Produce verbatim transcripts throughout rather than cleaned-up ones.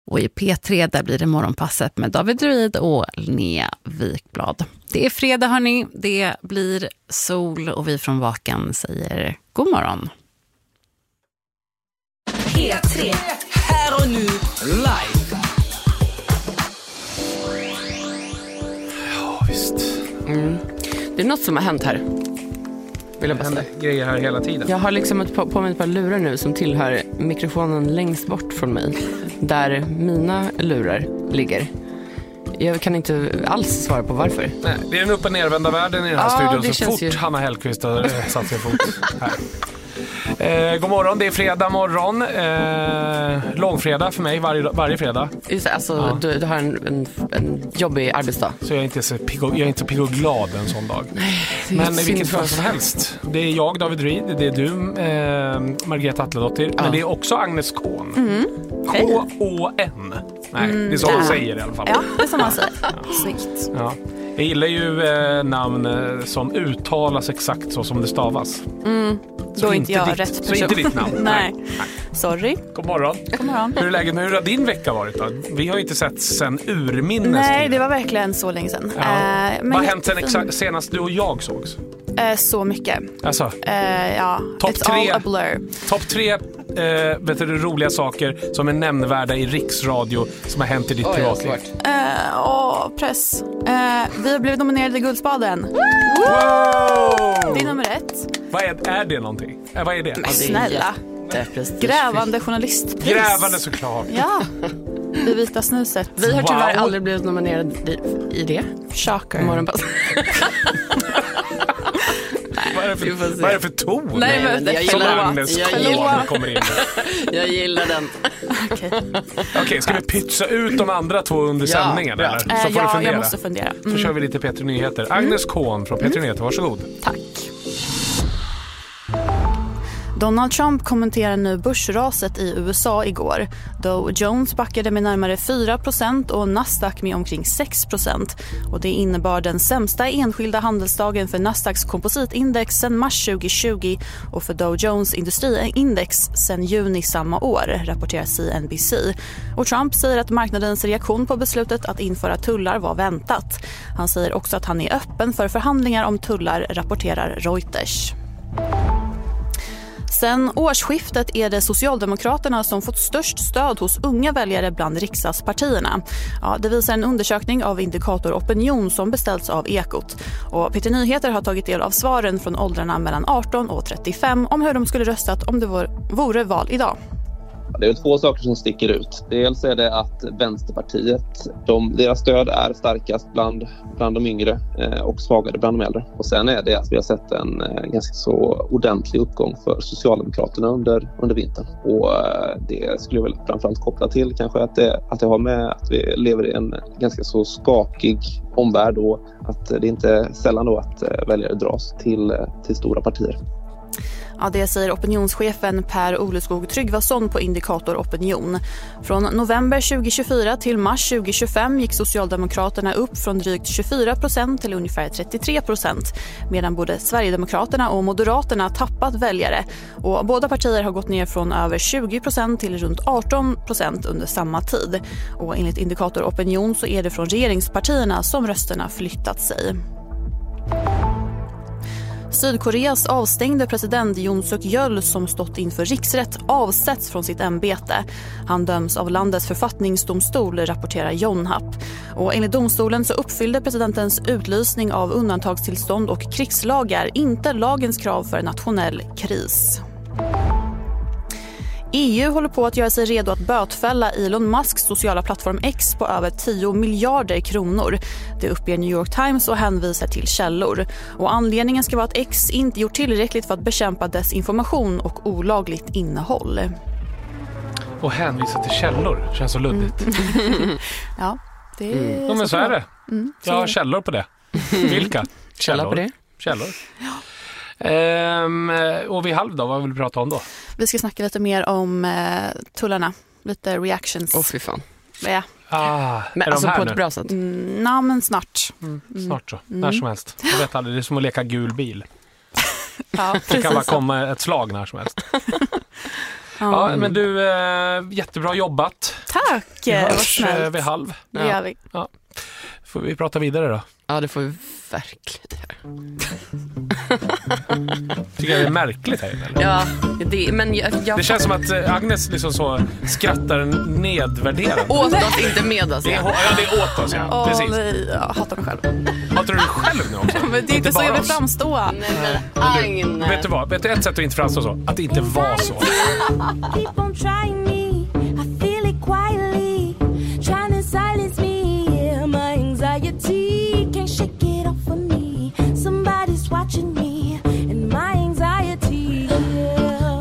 Och i P tre där blir det morgonpasset med David Druid och Linnea Wikblad. Det är fredag hörni, det blir sol och vi från Vaken säger god morgon. P tre, här och nu, live. Ja, visst. Mm. Det är något som har hänt här. Vill jag Det händer grejer här hela tiden. Jag har liksom ett, på, på mig ett par lurar nu som tillhör mikrofonen längst bort från mig. Där mina lurar ligger. Jag kan inte alls svara på varför. Nej, det är en upp- och nervända världen i den här Ja, studion det så känns fort ju- Hanna Hellquist har eh, satt sin fot här. Eh, god morgon, det är fredag morgon. Eh, långfredag för mig varje, varje fredag. Just det, alltså, Ja. du, du har en, en, en jobbig arbetsdag. Så jag är inte så pigg och, jag är inte så pigg och glad en sån dag. Det är Men i synd vilket för fall oss. som helst. Det är jag, David Druid, det är du, eh, Margareta Atledottir. Ja. Men det är också Agnes Kohn. Mm. K Å N. Nej, det är så hon säger i alla fall. Ja, det är som man säger. Snyggt. Ja. Jag gillar ju eh, namn eh, som uttalas exakt så som det stavas. Mm. Så Då är inte jag ditt, rätt Så person. inte ditt namn. Nej. Nej. Sorry. God morgon. God morgon. Hur är läget? Men hur har din vecka varit då? Vi har ju inte sett sen urminnes Nej, tid. det var verkligen så länge sedan. Ja. Eh, men Vad har hänt sen jättefin. exa- senast du och jag sågs? Eh, så mycket. Alltså, Eh, ja, Topp it's tre. all a blur. topp tre eh, vet du, roliga saker som är nämnvärda i riksradio som har hänt i ditt Oj, privatliv. svårt. Eh, åh, press. Eh, vi har blivit nominerade i Guldspaden. Wow! Det är nummer ett. Vad är, är det någonting? Eh, vad är det? Men det är snälla. Jätteprestige. Grävande journalistpris. Grävande såklart. Ja. Det vita snuset. Vi har tyvärr Wow. aldrig blivit nominerade i, i det. Shocker. Morgonpass. Vad är det Vi får för, se. vad är det för ton? Nej, men men jag som gillar- Agnes jag Kohn gillar- kommer in. Jag gillar den. Okej. Okej, ska vi pytsa ut de andra två under Ja, sändningen? bra. Eller? Så Eh, får du ja, fundera. jag måste fundera. Så Mm, kör vi lite P tre Nyheter. Agnes Kohn från P tre Nyheter, varsågod. tack. Donald Trump kommenterar nu börsraset i U S A igår. Dow Jones backade med närmare fyra procent och Nasdaq med omkring sex procent. Och det innebar den sämsta enskilda handelsdagen för Nasdaqs kompositindex sedan mars tjugohundratjugo och för Dow Jones industriindex sedan juni samma år, rapporterar C N B C. Och Trump säger att marknadens reaktion på beslutet att införa tullar var väntat. Han säger också att han är öppen för förhandlingar om tullar, rapporterar Reuters. Sen årsskiftet är det Socialdemokraterna som fått störst stöd hos unga väljare bland riksdagspartierna. Ja, det visar en undersökning av Indikator Opinion som beställts av Ekot. Och P T Nyheter har tagit del av svaren från åldrarna mellan arton och trettiofem om hur de skulle röstat om det var, vore val idag. Det är två saker som sticker ut. Dels är det att Vänsterpartiet, de, deras stöd är starkast bland, bland de yngre eh, och svagare bland de äldre. Och sen är det att vi har sett en eh, ganska så ordentlig uppgång för Socialdemokraterna under, under vintern. Och eh, det skulle jag väl framförallt koppla till kanske att det, att det har med att vi lever i en ganska så skakig omvärld och att det inte är sällan då att eh, väljare dras till, eh, till stora partier. Ja, det säger opinionschefen Per Oleskog Tryggvason på Indikator Opinion. Från november tjugohundratjugofyra till mars tjugohundratjugofem gick Socialdemokraterna upp från drygt tjugofyra procent till ungefär trettiotre procent, medan både Sverigedemokraterna och Moderaterna tappat väljare. Och båda partier har gått ner från över tjugo procent till runt arton procent under samma tid. Och enligt Indikator Opinion så är det från regeringspartierna som rösterna flyttat sig. Sydkoreas avstängde president Yoon Suk Yeol som stått inför riksrätt avsätts från sitt ämbete. Han döms av landets författningsdomstol, rapporterar Yonhap. Och enligt domstolen så uppfyllde presidentens utlysning av undantagstillstånd och krigslagar inte lagens krav för nationell kris. E U håller på att göra sig redo att bötfälla Elon Musks sociala plattform X på över tio miljarder kronor. Det uppger New York Times och hänvisar till källor. Och anledningen ska vara att X inte gjort tillräckligt för att bekämpa desinformation och olagligt innehåll. Och hänvisa till källor, känns så luddigt. Mm. Ja, det är Mm. Ja, men så är det. Mm, så Jag har är det. källor på det. Vilka? Källa på det. Källor. Ehm, och vid halv då, vad vill vi prata om då? Vi ska snacka lite mer om eh, tullarna. Lite reactions. Åh oh, fy fan. Ja. Ah, Men är alltså de här på nu? ett bra sätt. Mm, na, men snart. Mm, snart så, när som helst. Jag vet aldrig, det är som att leka gul bil. Ja, Det kan bara så. komma ett slag när som helst. Ja. Ja, men du, eh, jättebra jobbat. Tack, Vi vad hörs eh, snällt. vid halv. Det gör vi. Ja. Får vi prata vidare då? Ja, det får vi verkligen. Tycker jag det är märkligt här inne, eller? Ja, det, men jag, jag Det känns som att eh, Agnes liksom så skrattar nedvärderande. åt oss, inte med oss. Det är, Ja. hå- ja, det är åt oss, ja. Åh, Precis. nej, jag hatar mig själv. Hatar du dig själv nu också? Men det är inte så bara jag vill oss. framstå. Nej, men Agnes. Vet du vad? Vet du ett sätt att inte framstå så? Att det inte var så. Keep on trying me. I feel it quietly. Trying to silence me. Yeah, my anxiety can't shake it off of me. Somebody's watching me and my anxiety. Yeah.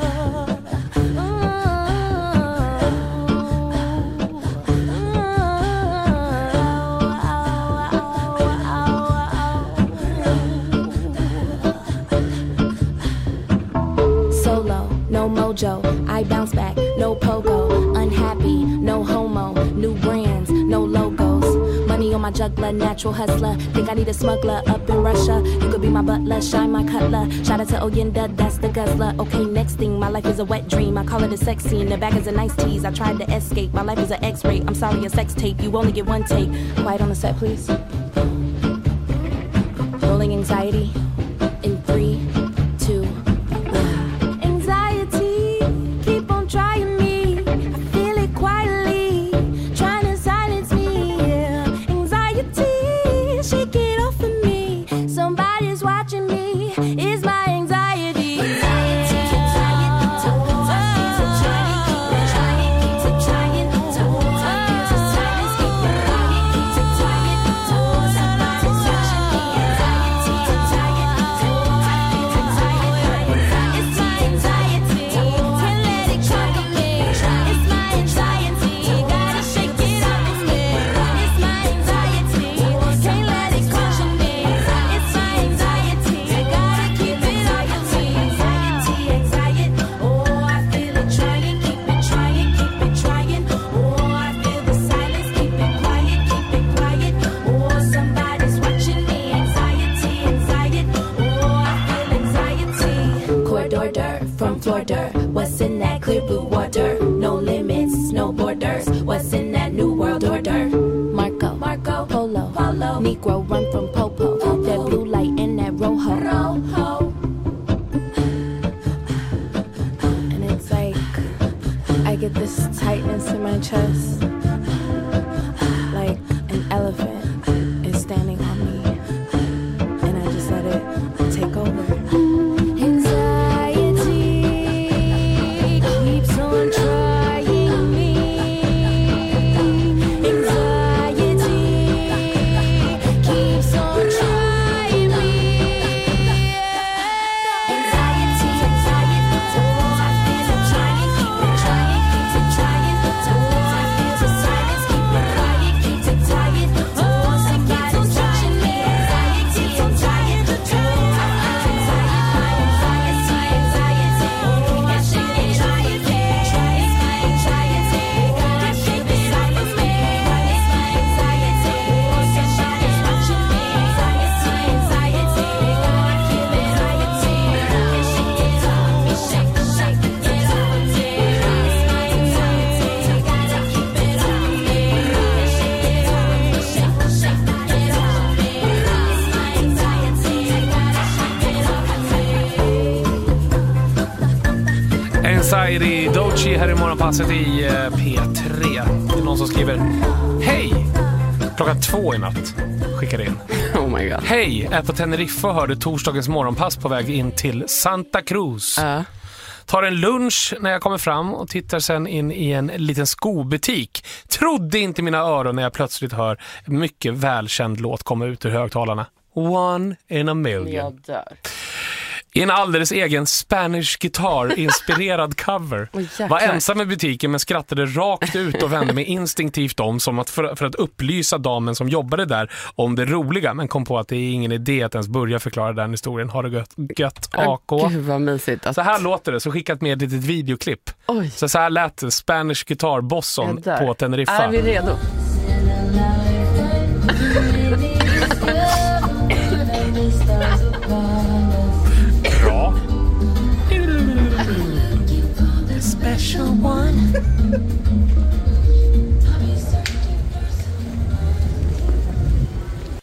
Solo, no mojo. I bounce back, no pogo. Unhappy, no homo. New brands, no logos. Money on my juggler, natural hustler. Think I need a smuggler up in Russia. You could be my butler, shine my cutler. Shout out to Oyenda, that's the guzzler. Okay, next thing, my life is a wet dream. I call it a sex scene. The bag is a nice tease. I tried to escape. My life is an X-ray. I'm sorry, a sex tape. You only get one take. Quiet on the set, please. Rolling anxiety in three, two, one. Anxiety, keep on trying me. I feel it quietly, trying to silence me. Yeah. Anxiety, shake it off of me. Somebody's watching me. It's my anxiety. Anxiety, What's in that clear blue water? No limits, no borders. What's in that new world order? Marco, Marco, Polo, Polo. Negro run from Popo. Popo. That blue light in that Rojo. Rojo. And it's like I get this tightness in my chest, like an elephant is standing on me, and I just let it take over. Anxiety, Doechii här i morgonpasset i eh, P tre. Det är någon som skriver: hej! Klockan två i natt. Skickar in. Oh my god. Hej! Är på Teneriffa och hörde torsdagens morgonpass på väg in till Santa Cruz. Uh. Tar en lunch när jag kommer fram och tittar sen in i en liten skobutik. Trodde inte mina öron när jag plötsligt hör en mycket välkänd låt komma ut ur högtalarna. One in a million. Jag dör. I en alldeles egen Spanish guitar-inspirerad cover. Oh, var ensam i butiken men skrattade rakt ut och vände mig instinktivt om som att för, för att upplysa damen som jobbade där om det roliga, men kom på att det är ingen idé att ens börja förklara den historien. Har det gött, gött A K. Oh, gud vad mysigt. Att... Så här låter det, så skickat med ett litet videoklipp. Oj. Så, så här lät Spanish Guitar-bosson på Teneriffa. Är vi redo? Bra. The special one.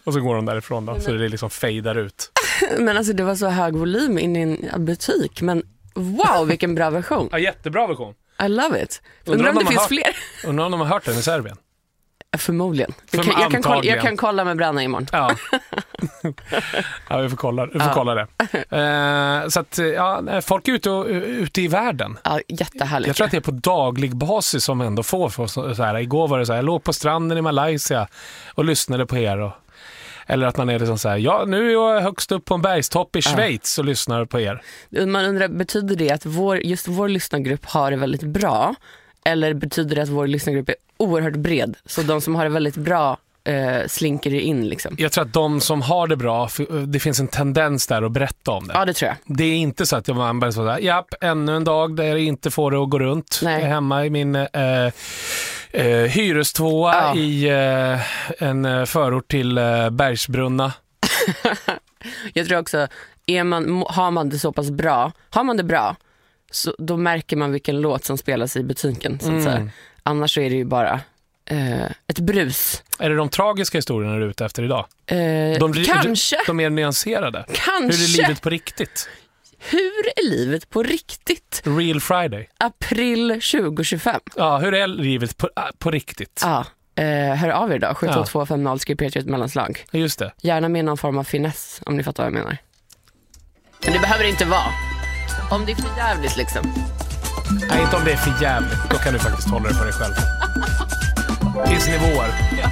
Och så går de därifrån då, så det liksom fejdar ut. Men alltså det var så hög volym in i en butik. Men wow, vilken bra version. Ja, jättebra version. I love it. Undrar om det de finns hört, fler. Undrar om de har hört den i Serbien. Förmodligen. För Jag kan, jag, kan kolla, jag antagligen. kan kolla med Branna imorgon. Ja. Ja, vi får kolla, vi får Ja. kolla det. Eh, så att, ja, folk är ute, och, ute i världen. Ja, jättehärligt. Jag tror att det är på daglig basis som ändå får för så, så här. Igår var det så här, jag låg på stranden i Malaysia och lyssnade på er. Och, eller att man är liksom så här, ja, nu är jag högst upp på en bergstopp i Schweiz och lyssnar på er. Man undrar, betyder det att vår, just vår lyssnargrupp har det väldigt bra? Eller betyder det att vår lyssnargrupp är oerhört bred? Så de som har det väldigt bra eh, slinker in liksom. Jag tror att de som har det bra, det finns en tendens där att berätta om det. Ja, det tror jag. Det är inte så att man bara så här, japp, ännu en dag där jag inte får det att gå runt. Nej. Jag är hemma i min eh, eh, hyrestvåa Ja. i eh, en eh, förort till eh, Bergsbrunna. Jag tror också, är man, har man det så pass bra, har man det bra, så då märker man vilken låt som spelas i butiken. Så att Mm. säga. Annars så är det ju bara eh, ett brus. Är det de tragiska historierna du är ute efter idag? Eh, De, kanske. De är nyanserade. Kanske. Hur är livet på riktigt? Hur är livet på riktigt? Real Friday. April tjugo tjugofem. Ja, hur är livet på, på riktigt? Ja, eh, hör av er då. sju två två fem noll skriv P tre ett mellanslag. Just det. Gärna med någon form av finess, om ni fattar vad jag menar. Men det behöver inte vara. Om det är för jävligt liksom. Nej, inte om det är för jävligt. Då kan du faktiskt hålla det för dig själv. Finns nivåer.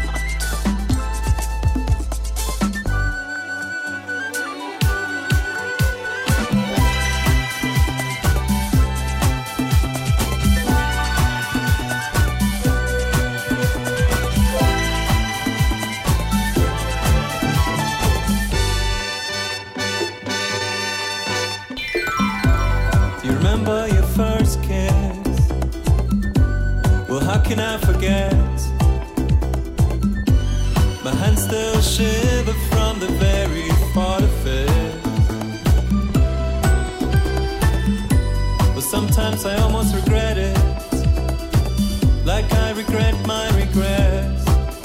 Do you remember your first kiss? Well, how can I forget? My hands still shiver from the very thought of it. But sometimes I almost regret it, like I regret my regrets.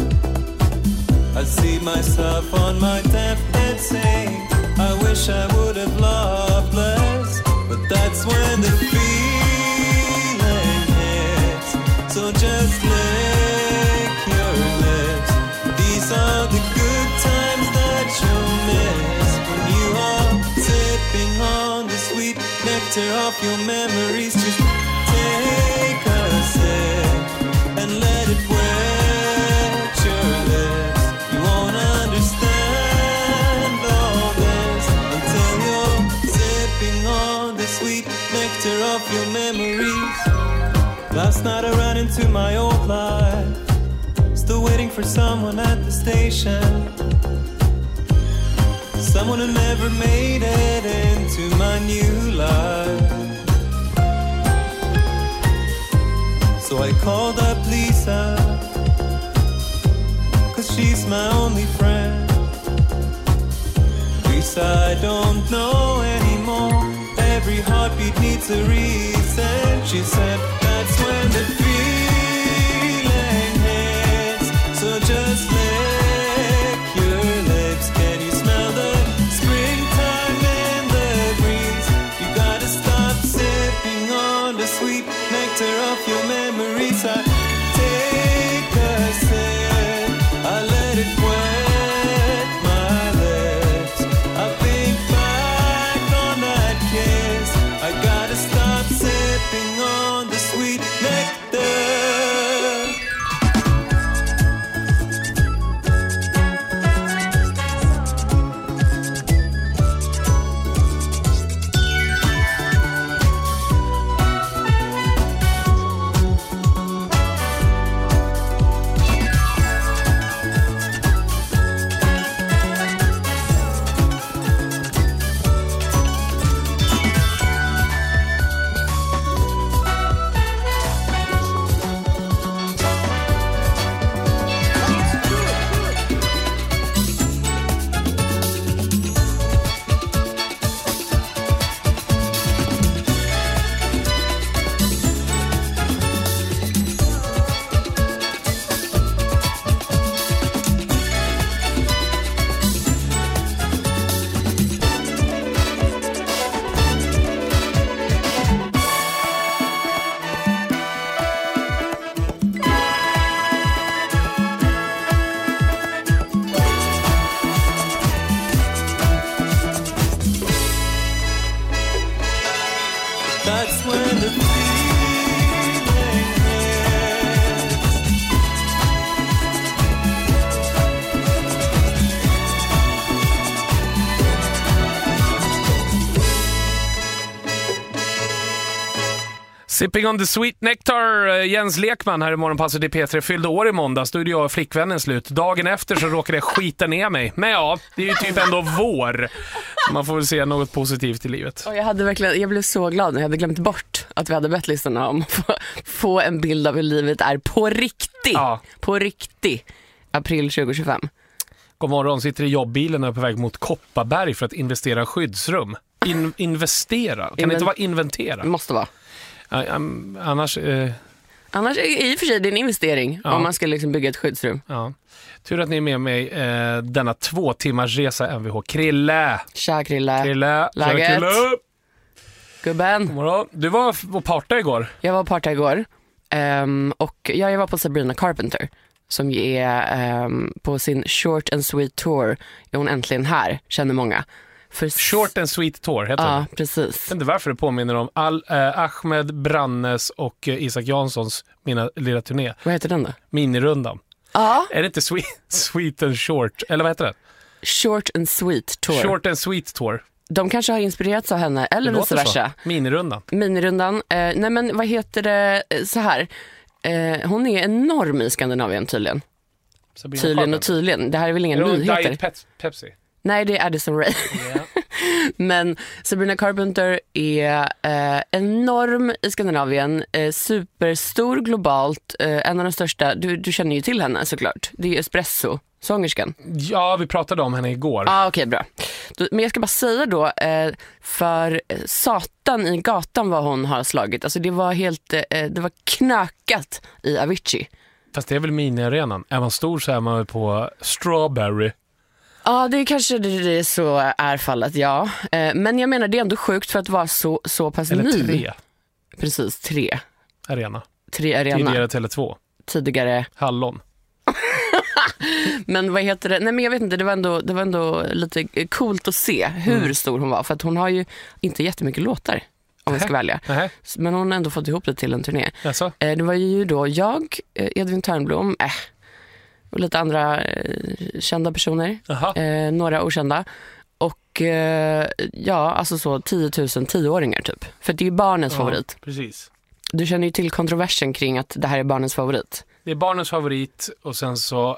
I see myself on my deathbed saying, I wish I would have loved less. But that's when the feeling hits. So just lick your lips. These are the good times that you'll miss when you are sipping on the sweet nectar of your memories. Just take a sip and let it wet your lips. You won't understand all this until you're sipping on the sweet nectar of your memories. Last night I ran into my old life, still waiting for someone at the station, someone who never made it into my new life. So I called up Lisa, cause she's my only friend. Lisa, I don't know anymore, every heartbeat needs a reason. She said, that's when the feeling hits. So just lick your lips. Can you smell the springtime in the breeze? You gotta stop sipping on the sweet nectar of your memories. I take a sip, I let it wet my lips. I think back on that kiss. I gotta stop sipping on the sweet nectar Sipping on the sweet nectar. Jens Lekman här i Morgonpasset i P tre fyllde år i måndags. Då är jag och flickvännen slut. Dagen efter så råkade jag skita ner mig. Men ja, det är ju typ ändå vår. Man får väl se något positivt i livet. Och jag, hade verkligen, jag blev så glad när jag hade glömt bort att vi hade bett listorna om att få, få en bild av hur livet är på riktigt. Ja. På riktigt. April tjugo tjugofem. God morgon, sitter i jobbbilen och är på väg mot Kopparberg för att investera skyddsrum. In, investera? Kan Inven- det inte vara inventera? Måste vara. Uh, um, annars... Uh... Annars är i och för sig det en investering ja. Om man ska liksom bygga ett skyddsrum. Ja. Tur att ni är med mig eh, denna två timmars resa M V H. Krille! Tja Krille! Krille! Läget? Tja, Krille. Gubben! God morgon. Du var på parta igår. Jag var på parta igår. Um, och ja, jag var på Sabrina Carpenter. Som ju är um, på sin short and sweet tour. Är hon äntligen här, känner många. För... Short and sweet tour heter ja, det. Ja, precis. Jag vet inte varför det påminner om Al, eh, Ahmed Brannes och eh, Isak Janssons mina lilla turné. Vad heter den då? Minirundan. Ja. Är det inte sweet, sweet and short? Eller vad heter det? Short and sweet tour. Short and sweet tour. De kanske har inspirerats av henne, eller vice versa. Minirundan. Minirundan. Eh, nej men vad heter det så här? Eh, hon är enorm i Skandinavien tydligen. Sabrina tydligen Carpenter. Och tydligen. Det här är väl inga är nyheter. Diet Pep- Pepsi? Nej, det är Addison Rae. Yeah. Men Sabrina Carpenter är eh, enorm i Skandinavien, eh, superstor globalt, eh, en av de största. Du, du känner ju till henne såklart. Det är Espresso, sångerskan. Ja, vi pratade om henne igår. Ja, ah, okej, okay, bra. Då, men jag ska bara säga då, eh, för satan i gatan vad hon har slagit. Alltså det var helt, eh, det var knökat i Avicii. Fast det är väl mini-arenan. Är man stor så är man på Strawberry. Ja, det är kanske det, det så är fallet, ja. Eh, men jag menar, det är ändå sjukt för att vara så, så pass Eller ny. Eller tre. Precis, tre. Arena. Tre arena. Tidigare Tele två. Tidigare. Hallon. Men vad heter det? Nej men jag vet inte, det var ändå, det var ändå lite coolt att se hur mm. stor hon var. För att hon har ju inte jättemycket låtar, om jag ska välja. Uh-huh. Men hon har ändå fått ihop det till en turné. Jaså? Eh, det var ju då jag, Edvin Törnblom, äh, och lite andra eh, kända personer. Eh, några okända. Och eh, ja, alltså så tio tusen tioåringar typ. För det är ju barnens ja, favorit. Precis. Du känner ju till kontroversen kring att det här är barnens favorit. Det är barnens favorit och sen så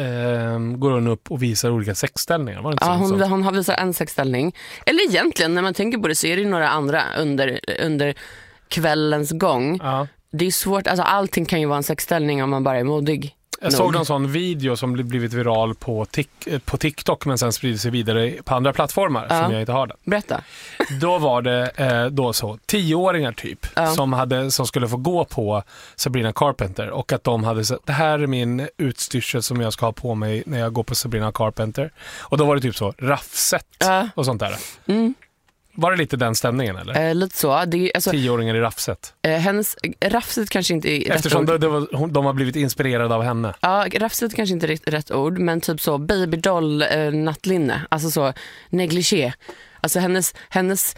eh, går hon upp och visar olika sexställningar. Var det inte ja, hon, hon har visat en sexställning. Eller egentligen, när man tänker på det så är det ju några andra under, under kvällens gång. Ja. Det är svårt, alltså allting kan ju vara en sexställning om man bara är modig. Jag såg någon sån video som blivit viral på, tic- på TikTok men sen sprider sig vidare på andra plattformar ja. Som jag inte har den. Berätta. Då var det eh, då så tioåringar typ ja. som, hade, som skulle få gå på Sabrina Carpenter och att de hade sagt, det här är min utstyrsel som jag ska ha på mig när jag går på Sabrina Carpenter. Och då var det typ så raffset ja. Och sånt där. Mm. Var det lite den stämningen eller? Eh, lite så. Det är, alltså, tioåringar i raffset. Eh, hennes, raffset kanske inte är Eftersom rätt ord. Det, det var, de har blivit inspirerade av henne. Ja, raffset kanske inte är rätt, rätt ord. Men typ så babydoll eh, nattlinne. Alltså så negligé. Alltså hennes, hennes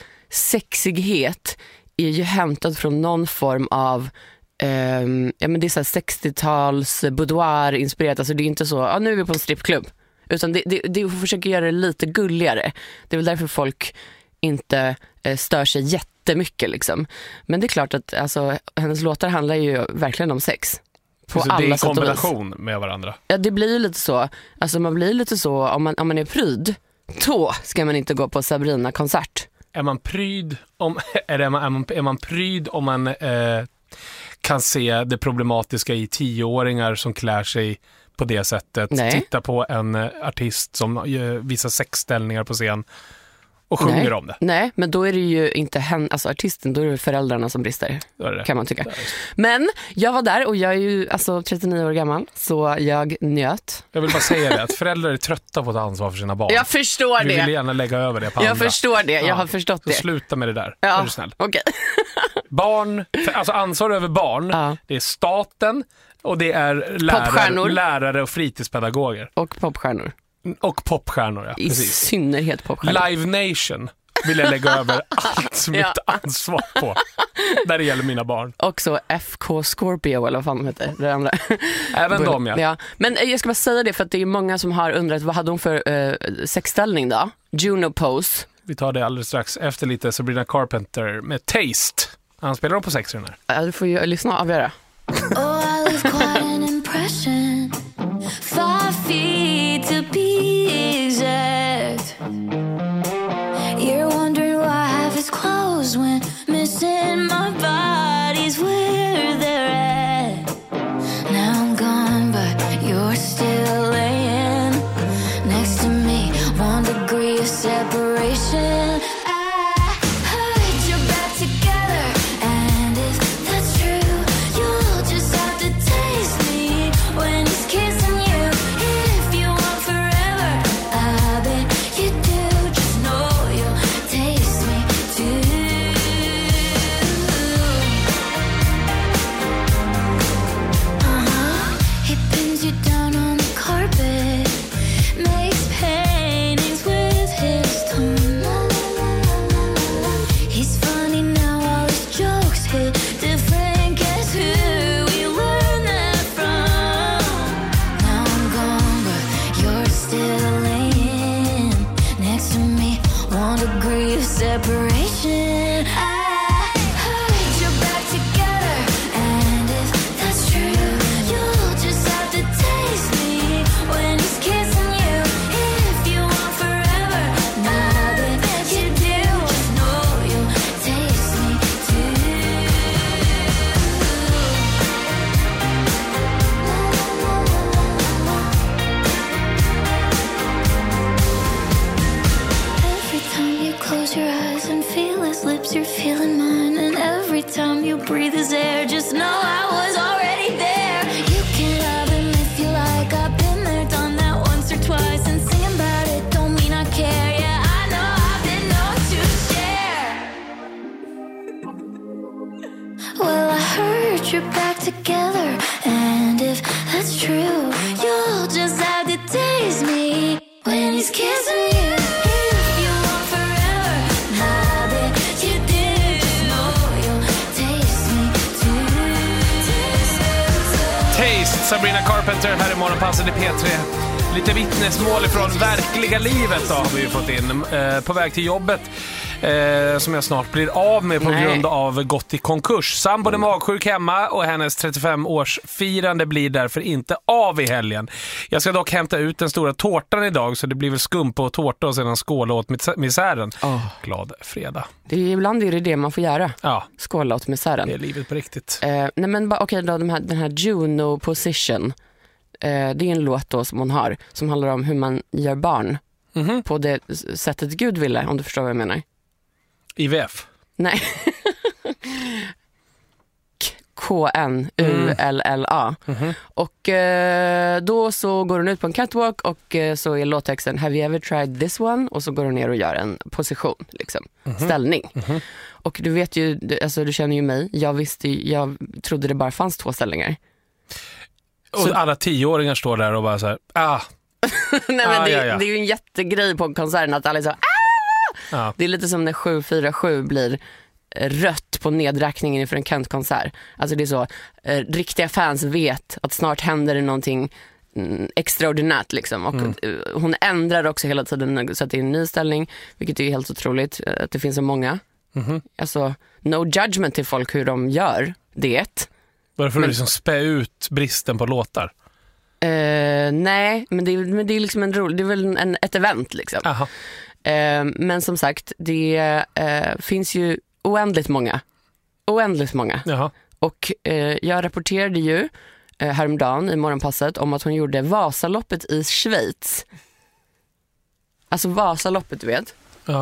sexighet är ju hämtad från någon form av eh, ja men det är så här sextio-tals boudoir inspirerat. Alltså det är inte så, ja nu är vi på en strippklubb. Utan det, det, det försöker göra det lite gulligare. Det är väl därför folk inte eh, stör sig jättemycket liksom. Men det är klart att alltså, hennes låtar handlar ju verkligen om sex. På så alla det är en sätt och kombination vis. Med varandra? Ja, det blir ju lite så. Alltså man blir lite så, om man, om man är pryd, då ska man inte gå på Sabrina-konsert. Är man pryd om, är, det, är, man, är man pryd om man eh, kan se det problematiska i tioåringar som klär sig på det sättet? Nej. Titta på en artist som eh, visar sexställningar på scen och sjunger Nej. om det. Nej, men då är det ju inte hen, alltså artisten, då är det föräldrarna som brister. Det det. Kan man tycka. Men jag var där och jag är ju alltså trettionio år gammal, så jag njöt. Jag vill bara säga det, att föräldrar är trötta på att ta ansvar för sina barn. Jag förstår Vi det. Vi vill gärna lägga över det på jag andra. Jag förstår det, jag ja. har förstått så det. Sluta med det där, ja. är du snäll. Okay. Barn, alltså ansvar över barn, ja. Det är staten och det är lärare, lärare och fritidspedagoger. Och popstjärnor. Och popstjärnor, ja. I precis. synnerhet popstjärnor. Live Nation vill jag lägga över allt mitt ja. ansvar på när det gäller mina barn. Och så F K Scorpio eller vad fan de heter, det andra. Även de, ja. ja. Men jag ska bara säga det för att det är många som har undrat, vad hade hon för uh, sexställning då? Juno Pose. Vi tar det alldeles strax efter lite Sabrina Carpenter med Taste. Han spelar de på sex i den här. Ja, du får ju lyssna och avgöra. Oh, I leave quite an impression. Five feet to be exact. You're wondering why I have his clothes when missing my body's where they're at. Now I'm gone, but you're still laying next to me. One degree of separation. Separation. I heard you're back together, and if that's true, you'll just have to taste me when he's kissing you. If you want forever, now that you do, just know you'll taste me too. Every time you close your eyes and feel his lips, you're feeling mine. And every time you breathe his air, just know I was already there. You can love him if you like. I've been there, done that once or twice. And singing about it don't mean I care. Yeah, I know I've been known to share. Well, I heard you're back together, and if that's true, you'll just have to taste me when he's kissing you. Sabrina Carpenter här i Morgonpasset i P tre. Lite vittnesmål ifrån verkliga livet då har vi ju fått in. Eh, på väg till jobbet eh, som jag snart blir av med på Nej. grund av gått i konkurs. Sambon är magsjuk hemma och hennes trettiofem-årsfirande blir därför inte av i helgen. Jag ska dock hämta ut den stora tårtan idag, så det blir väl skumpa och tårta och sedan skåla åt mis- misären. Oh. Glad fredag. Det är ibland är det det man får göra. Ja. Skåla åt misären. Det är livet på riktigt. Eh, nej men okej okay, då, de här, den här Juno Position. Eh, det är en låt då som hon har som handlar om hur man gör barn mm-hmm. på det sättet Gud ville, om du förstår vad jag menar. I V F? Nej. K N U L L A. Mm-hmm. Och eh, då så går hon ut på en catwalk och eh, så är låttexten Have you ever tried this one? Och så går hon ner och gör en position, liksom. Mm-hmm. Ställning. Mm-hmm. Och du vet ju, alltså du känner ju mig. Jag visste, jag trodde det bara fanns två ställningar. Och så alla tioåringar står där och bara så här, ah. Nej, men ah, det, ja, ja. det är ju en jättegrej på konserten att alla är så, ah! Ja. Det är lite som när sju fyra sju blir rött på nedräkningen inför en Kent-konsert. Alltså det är så, eh, riktiga fans vet att snart händer det någonting mm, extraordinärt liksom. Och mm. hon ändrar också hela tiden så att det är en ny ställning, vilket är helt otroligt att det finns så många. Mm-hmm. Alltså, no judgment till folk hur de gör det. Varför men, liksom spä ut bristen på låtar? Uh, nej, men det, men det är liksom en rolig, det är väl en, ett event liksom. Uh, men som sagt, det uh, finns ju oändligt många. Oändligt många. Jaha. Och uh, jag rapporterade ju uh, häromdagen i Morgonpasset om att hon gjorde Vasaloppet i Schweiz. Alltså Vasaloppet, du vet. Ja.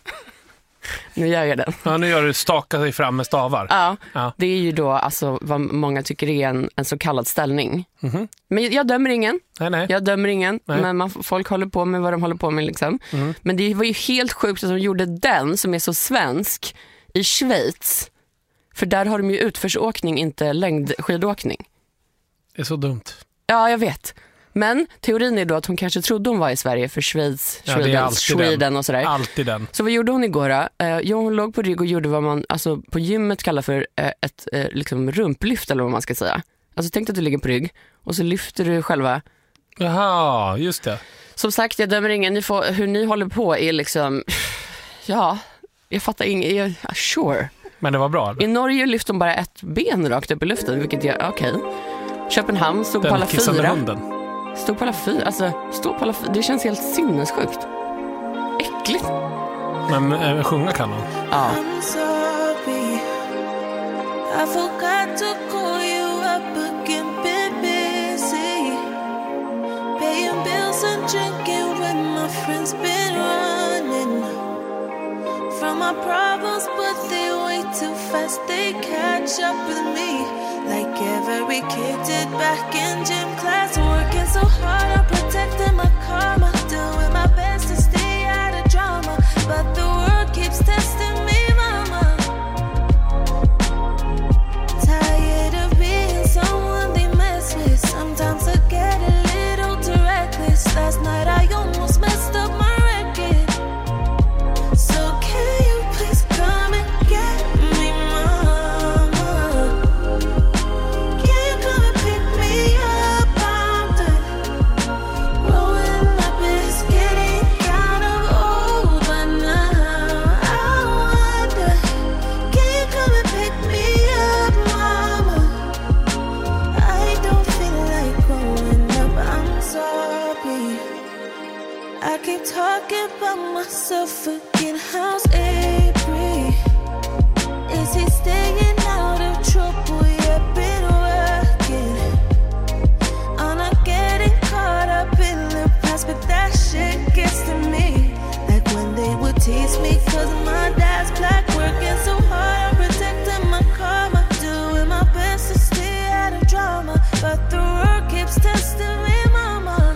Nu gör jag den. Ja, nu gör du staka sig fram med stavar. Ja, ja. Det är ju då alltså vad många tycker är en, en så kallad ställning. Mm-hmm. Men jag dömer ingen. Nej, nej. Jag dömer ingen. Nej. Men man, folk håller på med vad de håller på med liksom. Mm. Men det var ju helt sjukt att de gjorde den som är så svensk i Schweiz. För där har de ju utförsåkning, inte längdskidåkning. Det är så dumt. Ja, jag vet. Men teorin är då att hon kanske trodde hon var i Sverige för Schweiz, ja, Sweden, Sweden och sådär. Alltid den. Så vad gjorde hon igår då? Eh, jo, hon låg på rygg och gjorde vad man alltså, på gymmet kallar för eh, ett eh, liksom rumplyft eller vad man ska säga. Alltså tänk att du ligger på rygg och så lyfter du själva. Jaha, just det. Som sagt, jag dömer ingen. Ni får, hur ni håller på är liksom, ja, jag fattar inget. Jag, sure. Men det var bra. Eller? I Norge lyfte de bara ett ben rakt upp i luften, vilket är okej. Okay. Köpenhamn stod Den på alla kissande fyra. hunden. Stod på alla fyra. Alltså, stod på alla fyra. Det känns helt sinnessjukt. Äckligt. Men äh, sjunga kan hon. Ja. I'm sorry, I forgot to call you up again, been busy, paying bills and drinking when my friends been running from my problems, but they way too fast, they catch up with me, like every kid did back in gym class, working so hard, I'm protecting my karma, doing my best to stay out of drama, but the world keeps testing me, mama. Tired of being someone they mess with. Sometimes I get a little too reckless. Last night I almost messed up my record. So can you please come and get me, mama? Can you come and pick me up? I'm done growing up, it's getting kind of old, but now I wonder, can you come and pick me up, mama? I don't feel like growing up, I'm sorry. I keep talking about myself again, how's Avery? Is he staying out of trouble? Yeah, been working. I'm not getting caught up in the past, but that shit gets to me. Like when they would tease me cause my dad's black, working so hard, I'm protecting my karma, doing my best to stay out of drama, but the world keeps testing me, mama.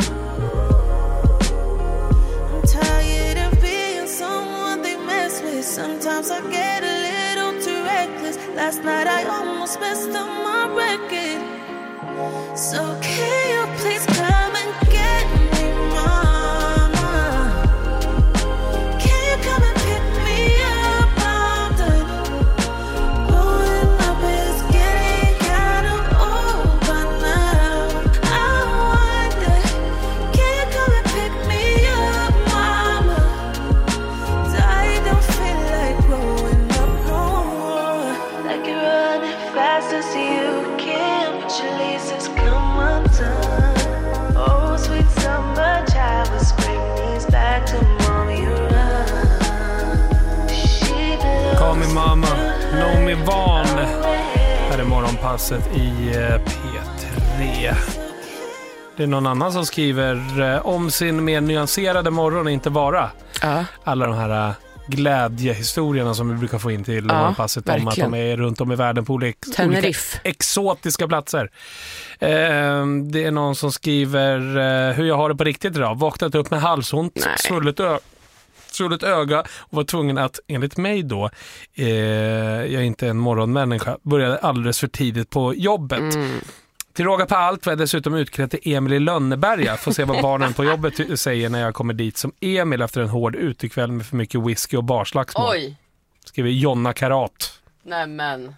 I'm tired of being someone they mess with. Sometimes I get a little too reckless. Last night I almost messed up my record. So can you please come and get me, mama? Can you come and pick me up? I'm done growing up, it's getting kind of old, but now I wonder, can you come and pick me up, mama? I don't feel like growing up no more. Like you're running fast as you can, but your laces come undone. Oh, sweet summer child, will spring these back to mommy, you run. She Call me belongs mama, to know me van. her. Här är morgonpasset i eh, P tre. Det är någon annan som skriver eh, om sin mer nyanserade morgon, inte bara Ja. alla de här eh, glädjehistorierna som vi brukar få in till Ja, morgonpasset om att verkligen. de är runt om i världen på olika, olika Tenerife. exotiska platser. Eh, det är någon som skriver eh, hur jag har det på riktigt idag. Vaknat upp med halsont, Nej. svullet, ö- svullet öga och var tvungen att, enligt mig då, eh, jag är inte en morgonmänniska, började alldeles för tidigt på jobbet. Mm. Till råga på allt var jag dessutom utklädd till Emil i Lönneberga. Får se vad barnen på jobbet ty- säger när jag kommer dit som Emil efter en hård utekväll med för mycket whisky och barslagsmål. Oj, Skriver Jonna Karat. nämen.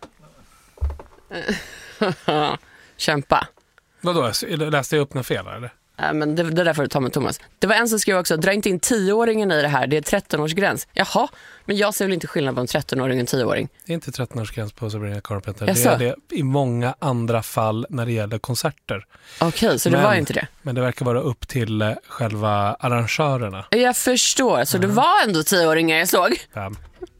Kämpa. Vadå, läste jag upp något fel eller? Äh, men det, det där får du ta med Thomas. Det var en som skrev också, dra inte in tioåringen i det här, det är tretton-årsgräns. Jaha, men jag ser väl inte skillnad på en tretton-åring och en tio-åring. Det är inte tretton-årsgräns på Sabrina Carpenter. Jaså? Det är det i många andra fall när det gäller konserter. Okej, så det Men- var inte det. Men det verkar vara upp till eh, själva arrangörerna. Jag förstår, så det var ändå tioåringar jag såg. Fem.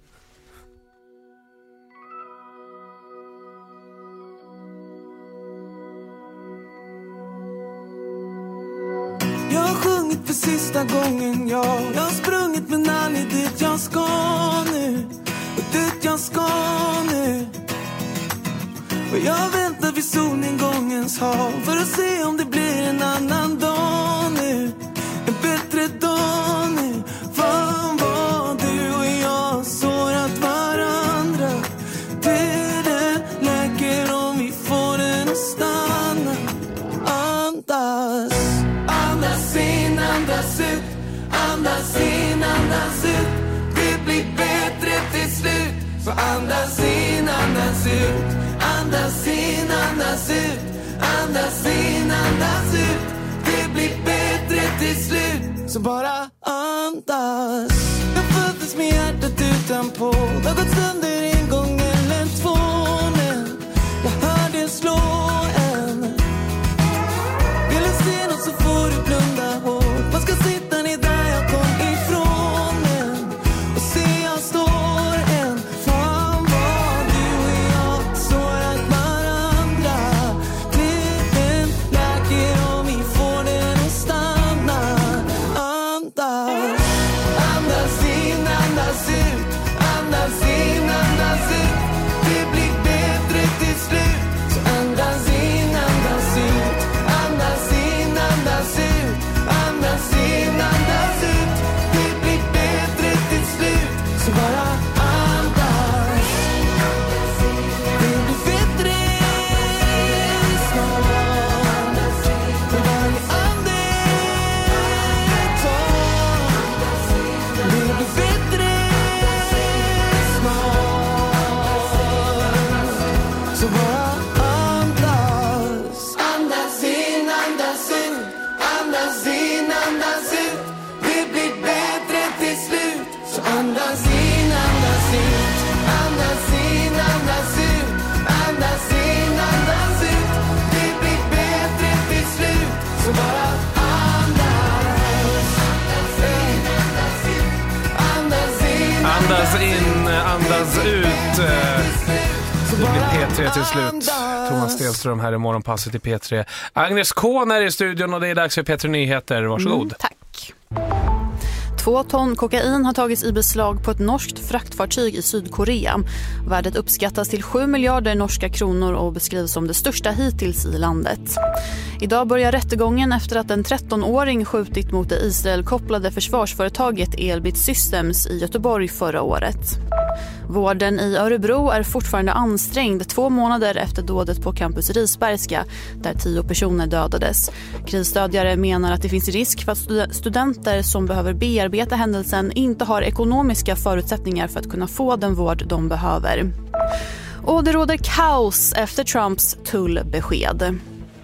Jag har sjungit för sista gången, ja. Jag har sprungit men aldrig dit jag ska nu. Och dit jag ska nu. Och jag väntar vid solnedgångens hav för att se om det blir en annan dag nu. En bättre dag nu. Fan vad du och jag sårat varandra. Tiden läker om vi får den att stanna. Andas. Andas in, andas ut. Andas in, andas ut. Det blir bättre till slut. Så andas in, andas ut. Andas in, andas ut. Andas in, andas ut. Det blir bättre till slut. Så bara andas. Jag föddes med hjärtat utanpå. Det har gått sönder en gång eller Andas in, andas ut. Det blir P tre till slut. Thomas Stenström här i morgonpasset i P tre. Agnes K är i studion och det är dags för P tre Nyheter. Varsågod. Mm, tack. Två ton kokain har tagits i beslag på ett norskt fraktfartyg i Sydkorea. Värdet uppskattas till sju miljarder norska kronor och beskrivs som det största hittills i landet. Idag börjar rättegången efter att en trettonåring skjutit mot det Israel-kopplade försvarsföretaget Elbit Systems i Göteborg förra året. Vården i Örebro är fortfarande ansträngd två månader efter dådet på campus Risbergska där tio personer dödades. Krisstödjare menar att det finns risk för att studenter som behöver bearbeta händelsen inte har ekonomiska förutsättningar för att kunna få den vård de behöver. Och det råder kaos efter Trumps tullbesked.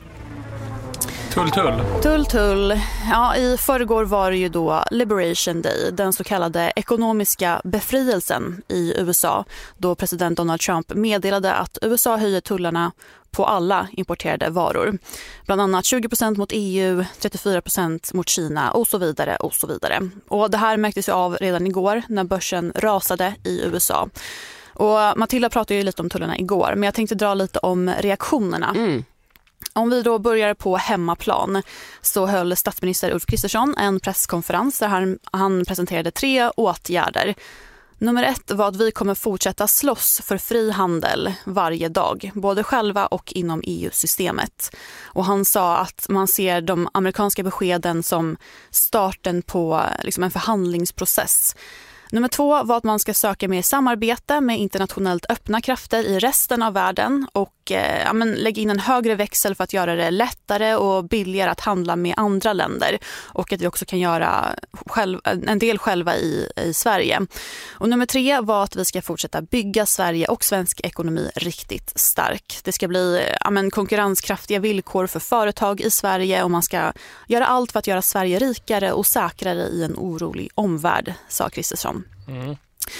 Tull, tull. Tull, tull. Ja, i förrgår var det ju då Liberation Day, den så kallade ekonomiska befrielsen i U S A, då president Donald Trump meddelade att U S A höjer tullarna på alla importerade varor. Bland annat tjugo procent mot E U, trettiofyra procent mot Kina och så vidare och så vidare. Och det här märktes ju av redan igår när börsen rasade i U S A. Och Matilda pratade ju lite om tullarna igår, men jag tänkte dra lite om reaktionerna. Mm. Om vi då börjar på hemmaplan så höll statsminister Ulf Kristersson en presskonferens där han, han presenterade tre åtgärder. Nummer ett var att vi kommer fortsätta slåss för fri handel varje dag, både själva och inom E U-systemet. Och han sa att man ser de amerikanska beskeden som starten på liksom en förhandlingsprocess. Nummer två var att man ska söka mer samarbete med internationellt öppna krafter i resten av världen och eh, ja, men lägga in en högre växel för att göra det lättare och billigare att handla med andra länder och att vi också kan göra själv, en del själva i, i Sverige. Och nummer tre var att vi ska fortsätta bygga Sverige och svensk ekonomi riktigt stark. Det ska bli ja, men konkurrenskraftiga villkor för företag i Sverige och man ska göra allt för att göra Sverige rikare och säkrare i en orolig omvärld, sa Kristersson. Mm.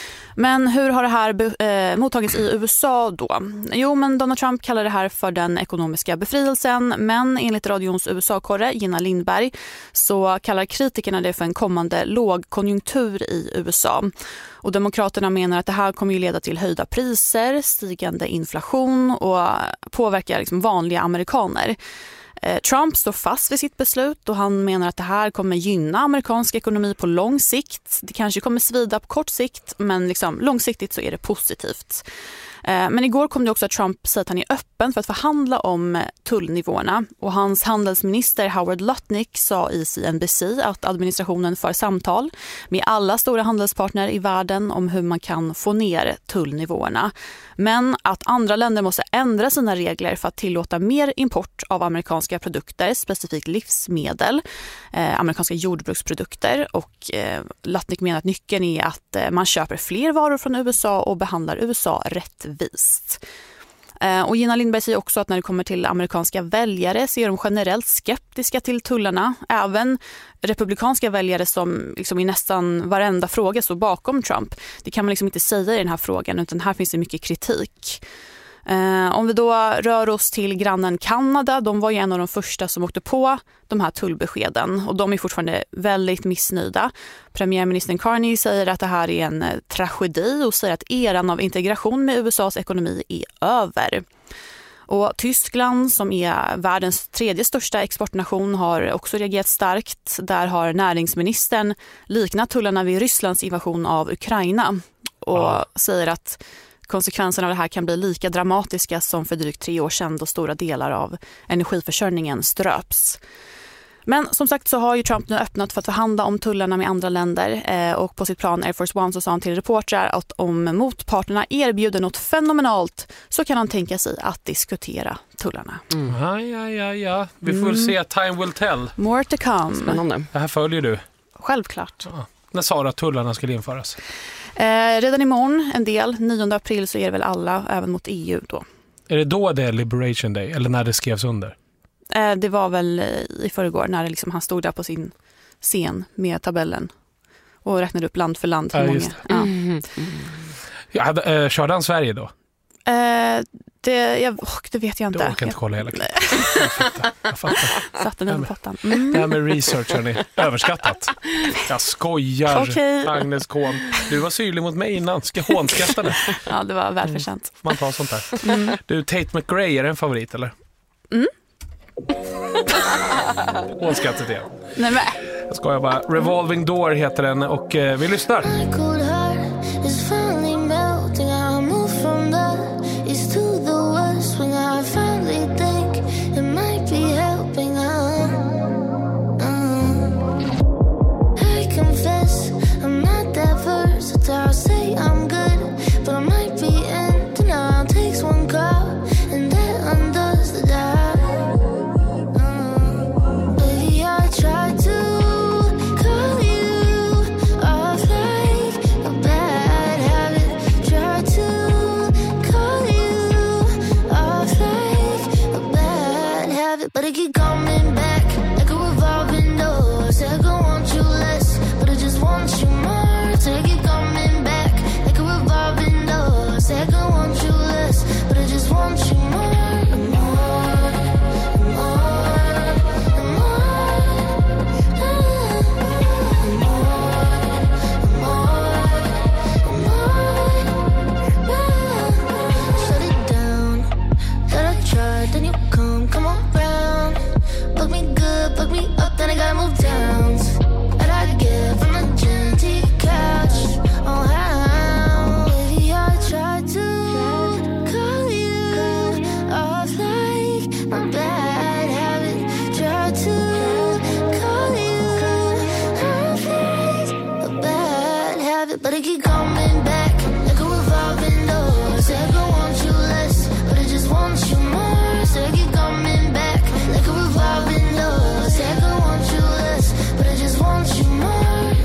Men hur har det här eh, mottagits i U S A då? Jo, men Donald Trump kallar det här för den ekonomiska befrielsen, men enligt radions U S A-korre Gina Lindberg så kallar kritikerna det för en kommande lågkonjunktur i U S A. Och demokraterna menar att det här kommer ju leda till höjda priser, stigande inflation och påverka liksom vanliga amerikaner. Trump står fast vid sitt beslut och han menar att det här kommer gynna amerikansk ekonomi på lång sikt. Det kanske kommer svida på kort sikt, men liksom långsiktigt så är det positivt. Men igår kom det också att Trump säger att han är öppen för att förhandla om tullnivåerna och hans handelsminister Howard Lutnick sa i C N B C att administrationen för samtal med alla stora handelspartner i världen om hur man kan få ner tullnivåerna. Men att andra länder måste ändra sina regler för att tillåta mer import av amerikanska produkter, specifikt livsmedel, eh, amerikanska jordbruksprodukter och eh, Lutnick menar att nyckeln är att eh, man köper fler varor från U S A och behandlar U S A rättvist. Och Gina Lindberg säger också att när det kommer till amerikanska väljare så är de generellt skeptiska till tullarna. Även republikanska väljare som liksom i nästan varenda fråga står bakom Trump. Det kan man liksom inte säga i den här frågan utan här finns det mycket kritik. Om vi då rör oss till grannen Kanada, de var ju en av de första som åkte på de här tullbeskeden och de är fortfarande väldigt missnöjda. Premiärministern Carney säger att det här är en tragedi och säger att eran av integration med U S A:s ekonomi är över. Och Tyskland som är världens tredje största exportnation har också reagerat starkt. Där har näringsministern liknat tullarna vid Rysslands invasion av Ukraina och ja. säger att konsekvenserna av det här kan bli lika dramatiska som för drygt tre år sedan då stora delar av energiförsörjningen ströps. Men som sagt så har ju Trump nu öppnat för att förhandla om tullarna med andra länder eh, och på sitt plan Air Force One så sa han till reportrar att om motparterna erbjuder något fenomenalt så kan han tänka sig att diskutera tullarna. Mm. Ja, ja, ja, ja. Vi får mm. se, time will tell. More to come. Spännande. Det här följer du. Självklart. Ja. När sa du att tullarna skulle införas? Eh, redan imorgon en del, nionde april så är det väl alla även mot E U då. Är det då det är Liberation Day eller när det skrevs under? Eh, det var väl i förrgår när det liksom, han stod där på sin scen med tabellen och räknade upp land för land. Hur ja, många. just det. Ja. Mm. Ja, äh, körde han Sverige då? Eh, det, jag, oh, det vet jag inte. Du orkar inte kolla hela klippet. Jag fattar. Jag fattar. Satte den på pottan. Mm. Det här med research är ni överskattat. Jag skojar. Okay. Agnes Kohn. Du var syrlig mot mig innan. Ska hånskrattade. Ja, det var välförtjänt. Mm. Man tar sånt där. Mm. Du, Tate McRae, är det en favorit eller? Mm. Hånskrattet igen. Nej, men. Jag skojar bara. Revolving Door heter den och eh, vi lyssnar. I'll say I'm good, but I might be in denial. Takes one call, and that undoes the dial. Mm. Baby, I tried to call you off like a bad habit. Tried to call you off like a bad habit, but I keep coming back like a revolving door. Said I don't want you less, but I just want you more. Take it. I don't want you less, but I just want you more and more and more and more and more and more. Shut it down. Thought I tried, then you come, come around. Book me good, book me up, then I gotta move down. That I get from the gym to your couch. Oh, how? Tried to call you off like a bad habit. Tried to call you off like a bad habit, but I keep coming back like a revolving door. Said I don't want you less, but I just want you more. Said I keep coming back like a revolving door. Said I don't want you less, but I just want you more.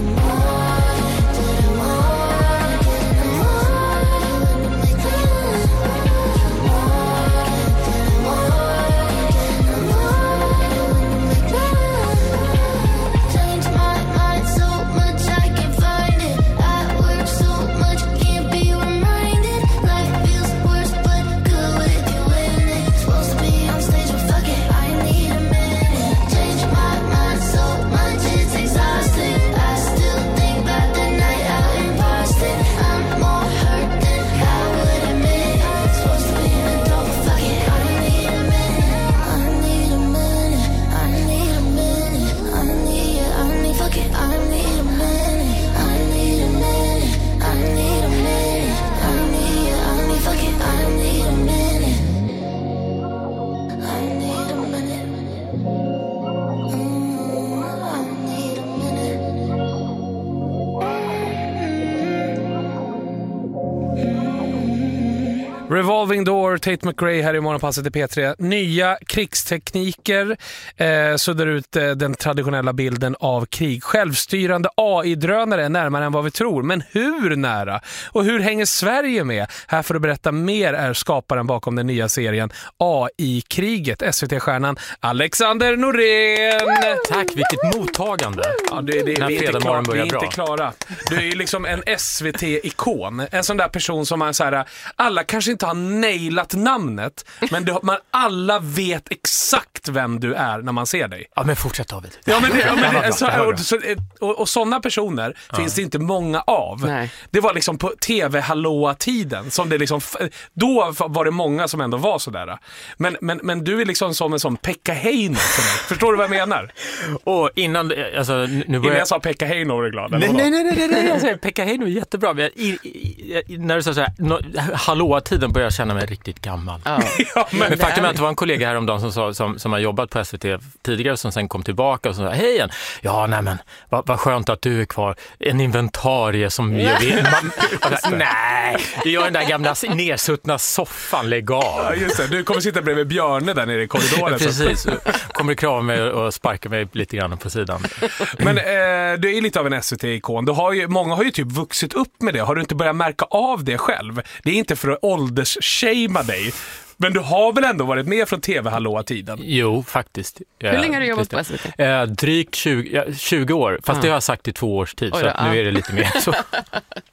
Revolving Door, Tate McRae här i Morgonpasset i P tre. Nya krigstekniker eh, suddar ut eh, den traditionella bilden av krig. Självstyrande A I-drönare är närmare än vad vi tror. Men hur nära? Och hur hänger Sverige med? Här för att berätta mer är skaparen bakom den nya serien A I-kriget. S V T-stjärnan Alexander Norén. Tack, vilket mottagande. Ja, det, det, vi är inte klara. Vi är inte klara. Du är ju liksom en S V T-ikon. En sån där person som man så här, alla kanske inte har nailat namnet, men det, man alla vet exakt vem du är när man ser dig. Ja, men fortsätt David. Ja, men det, ja, men det, så, och, så, och, och sådana personer ja. finns det inte många av. Nej. Det var liksom på T V-hallåa-tiden som det liksom, då var det många som ändå var sådär. Men, men, men du är liksom som en sån Pekka Heino. Förstår du vad jag menar? Och innan, alltså, nu börjar... innan jag sa Pekka Heino var du glad. Nej, nej, nej, nej, nej, jag säger Pekka Heino är jättebra. Men i, i, i, när du sa så här, no, hallåa-tiden börjar jag känna mig riktigt gammal. Ja. Ja, men men faktum är att det var en kollega häromdagen som, sa, som, som har jobbat på S V T tidigare som sen kom tillbaka och sa, hej igen. Ja, nej men, vad, vad skönt att du är kvar. En inventarie som jag vet. Man, alltså, nej, det gör den där gamla nedsuttna soffan, lägg av. Ja, just det. Du kommer sitta bredvid Björne där nere i korridoren. Precis, kommer krama mig och sparka mig lite grann på sidan. Men eh, du är lite av en S V T-ikon. Du har ju, många har ju typ vuxit upp med det. Har du inte börjat märka av det själv? Det är inte för att åldersshamea dig. Men du har väl ändå varit med från T V-hallåa-tiden? Jo, faktiskt. Hur länge har du jobbat på S V T? Eh, drygt tjugo, ja, tjugo år. Fast ah. det har jag sagt i två års tid. Oj, så ja. Nu är det lite mer så.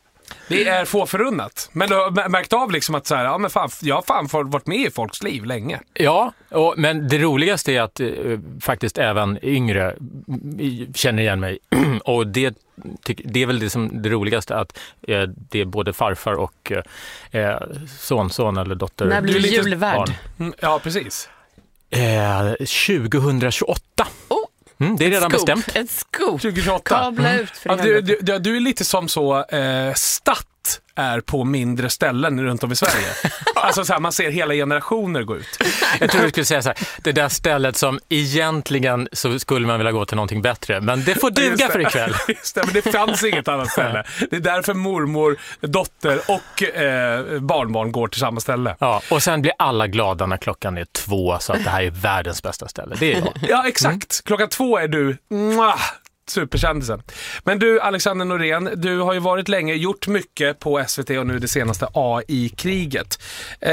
Det är få förunnat. Men du har märkt av liksom att så här, ja, men fan, jag har fan varit med i folks liv länge. Ja, och, men det roligaste är att eh, faktiskt även yngre känner igen mig. Och det, det är väl det, som, det roligaste att eh, det är både farfar och eh, son, son eller dotter. När blir du julvärd? Mm, ja, precis. Eh, tjugohundratjugoåtta. Oh. Mm, det är redan scoop, bestämt. Ett scoop. tjugohundratjugoåtta. Kabla Mm. ut för ja, du, du, du är lite som så eh, statt är på mindre ställen runt om i Sverige. Alltså så här, man ser hela generationer gå ut. Jag tror du skulle säga så här, det där stället som egentligen så skulle man vilja gå till någonting bättre, men det får duga för ikväll. Just det, men det fanns inget annat ställe. Det är därför mormor, dotter och eh, barnbarn går till samma ställe. Ja, och sen blir alla glada när klockan är två, så att det här är världens bästa ställe. Det är jag. Ja, exakt. Mm. Klockan två är du... Mwah! Superkändisen. Men du, Alexander Norén, du har ju varit länge, gjort mycket på S V T och nu det senaste A I-kriget.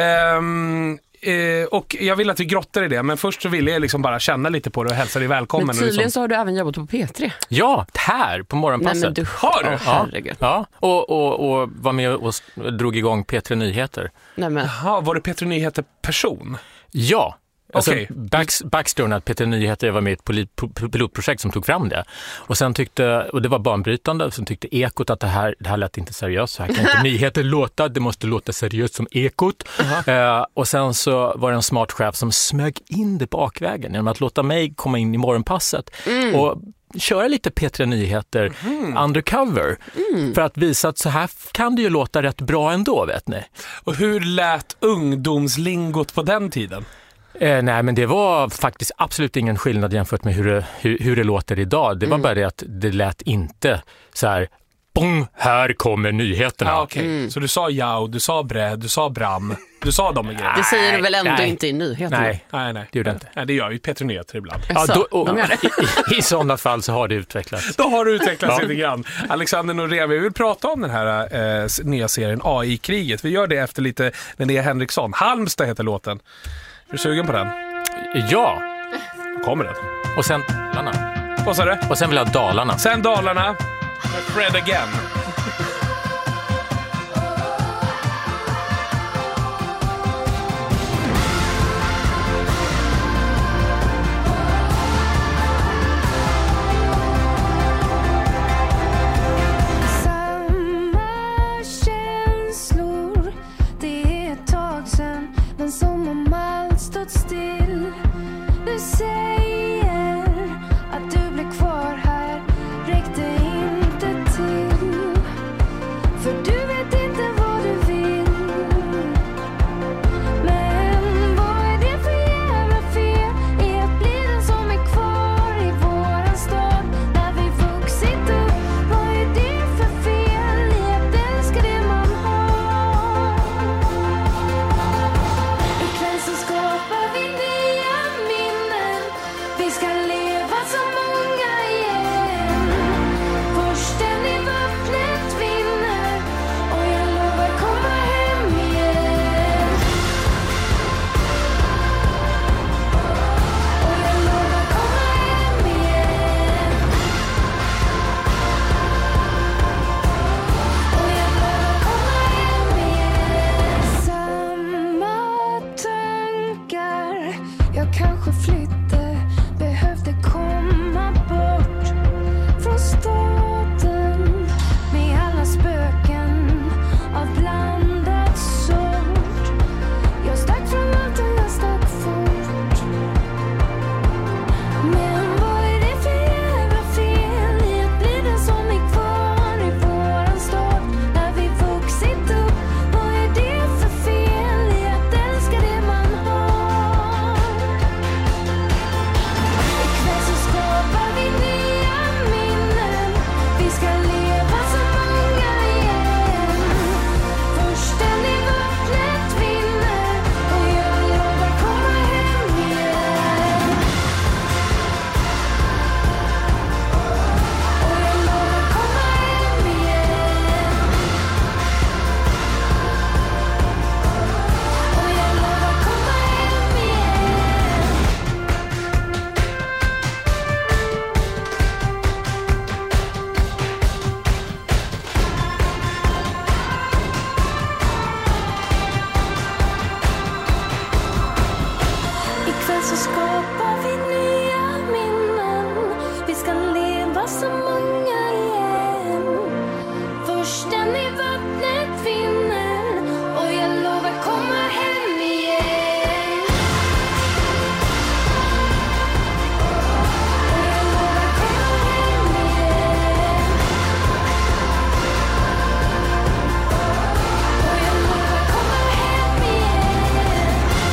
Ehm, eh, och jag vill att vi grottar i det, men först så vill jag liksom bara känna lite på det och hälsa dig välkommen. Men tydligen liksom... så har du även jobbat på P tre. Ja, här på morgonpasset. Nej, men du har du? Oh, herregud. Ja, och, och, och var med och drog igång P tre Nyheter. Nej, men... Jaha, var det P tre Nyheter person? Ja. Alltså, okay. back, backstoryn att P tre Nyheter var med i ett pilotprojekt som tog fram det. Och sen tyckte, och det var banbrytande, och sen tyckte Ekot att det här, det här lät inte seriöst. Så här kan inte nyheter låta, det måste låta seriöst som Ekot. Uh-huh. Uh, och sen så var det en smart chef som smög in det bakvägen genom att låta mig komma in i morgonpasset. Mm. Och köra lite P tre Nyheter mm. undercover mm. för att visa att så här kan det ju låta rätt bra ändå, vet ni. Och hur lät ungdomslingot på den tiden? Eh, nej, men det var faktiskt absolut ingen skillnad jämfört med hur det, hur, hur det låter idag. Det var mm. bara det att det lät inte så här, bong, här kommer nyheterna. Ah, okay. mm. Så du sa ja, du sa bredd, du sa bram, du sa de grejerna. Det säger du väl ändå nej. inte i nyheterna? Nej, nej, nej. Det gör det inte. Nej, det gör ju P tre Nyheter ibland. Ja, då, och, de i, I sådana fall så har det utvecklats. Då har det utvecklats ja. lite grann. Alexander Norén, vi vill prata om den här eh, nya serien A I-kriget. Vi gör det efter lite Linnea Henriksson. Halmstad heter låten. Är du sugen på den? Ja. Kommer den? Och sen Dalarna. Vad sa du? Och sen vill jag Dalarna. Sen Dalarna. Fred again. så många igen. Försten i vattnet vinner, och jag lovar komma hem igen. Och jag lovar komma hem igen. Och jag lovar komma hem igen.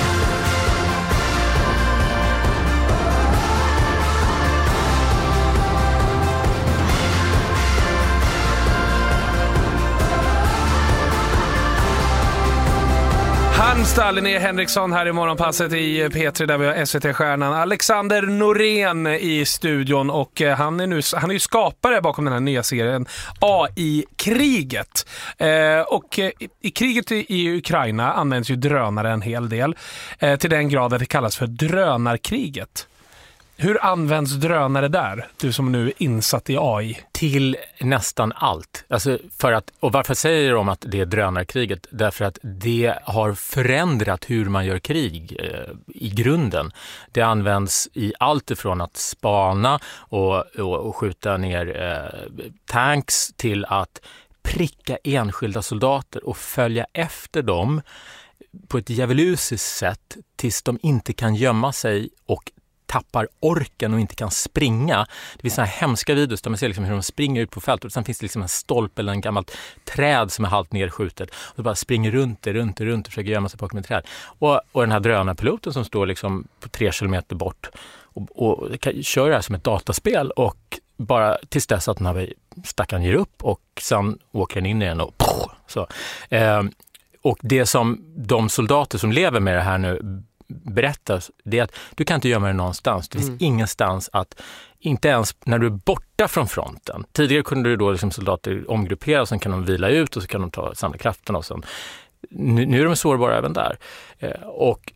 Halmstad, Linnea Henriksson här i morgonpasset i P tre där vi har S V T-stjärnan Alexander Norén i studion, och han är, nu, han är ju skapare bakom den här nya serien A I-kriget. Eh, och i kriget i, i Ukraina används ju drönare en hel del, eh, till den grad att det kallas för drönarkriget. Hur används drönare där, du som nu är insatt i A I? Till nästan allt. Alltså för att, och varför säger de att det är drönarkriget? Därför att det har förändrat hur man gör krig eh, i grunden. Det används i allt ifrån att spana och, och, och skjuta ner eh, tanks till att pricka enskilda soldater och följa efter dem på ett djävulusiskt sätt tills de inte kan gömma sig och tappar orken och inte kan springa. Det finns såna här hemska videos där man ser liksom hur de springer ut på fältet, och sen finns det liksom en stolpe eller en gammalt träd som är halvt nedskjutet, och så bara springer runt det, runt det, runt och försöker gömma sig bakom ett träd. Och, och den här drönarpiloten som står liksom på tre kilometer bort och, och kan, kör det här som ett dataspel, och bara tills dess att den här stackaren ger upp, och sen åker den in igen och poff, så. Eh, och det som de soldater som lever med det här nu berättas, det är att du kan inte gömma det någonstans. Det finns mm. ingenstans att, inte ens när du är borta från fronten. Tidigare kunde du då liksom soldater omgruppera, och sen kan de vila ut och så kan de ta samla krafterna och sen. Nu, nu är de sårbara även där. Eh, och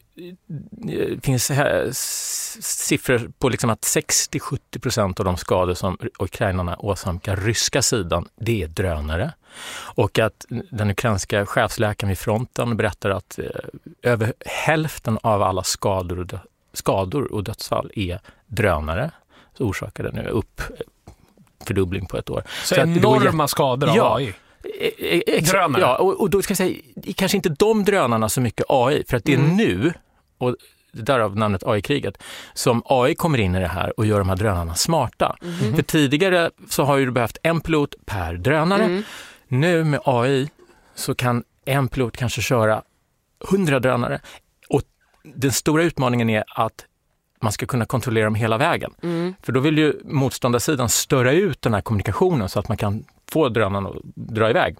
det finns här siffror på liksom att sextio till sjuttio procent av de skador som ukrainarna åsamkar ryska sidan, det är drönare. Och att den ukrainska chefsläkaren vid fronten berättar att eh, över hälften av alla skador och, dö- skador och dödsfall är drönare. Så orsakar det nu upp fördubbling på ett år. Så, så enorma att, skador av ja, A I? Ex- drönare. Ja, och, och då ska jag säga, kanske inte de drönarna så mycket A I, för att det är mm. nu, och därav namnet A I-kriget, som A I kommer in i det här och gör de här drönarna smarta. Mm. För tidigare så har ju du behövt en pilot per drönare. Mm. Nu med A I så kan en pilot kanske köra hundra drönare. Och den stora utmaningen är att man ska kunna kontrollera dem hela vägen. Mm. För då vill ju motståndarsidan störa ut den här kommunikationen så att man kan få drönaren att dra iväg.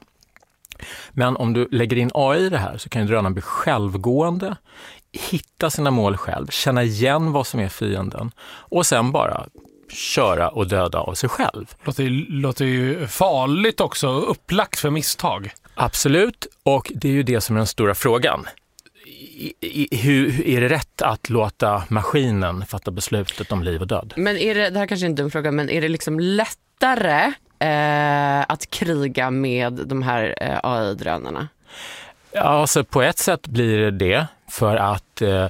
Men om du lägger in A I i det här så kan ju drönaren bli självgående, hitta sina mål själv, känna igen vad som är fienden och sen bara köra och döda av sig själv. Låter ju, låter ju farligt också, upplagt för misstag. Absolut, och det är ju det som är den stora frågan. I, i, hur är det rätt att låta maskinen fatta beslutet om liv och död? Men är det, det här kanske inte är en fråga, men är det liksom lättare eh, att kriga med de här eh, A I-drönarna? Ja, alltså på ett sätt blir det det, för att eh,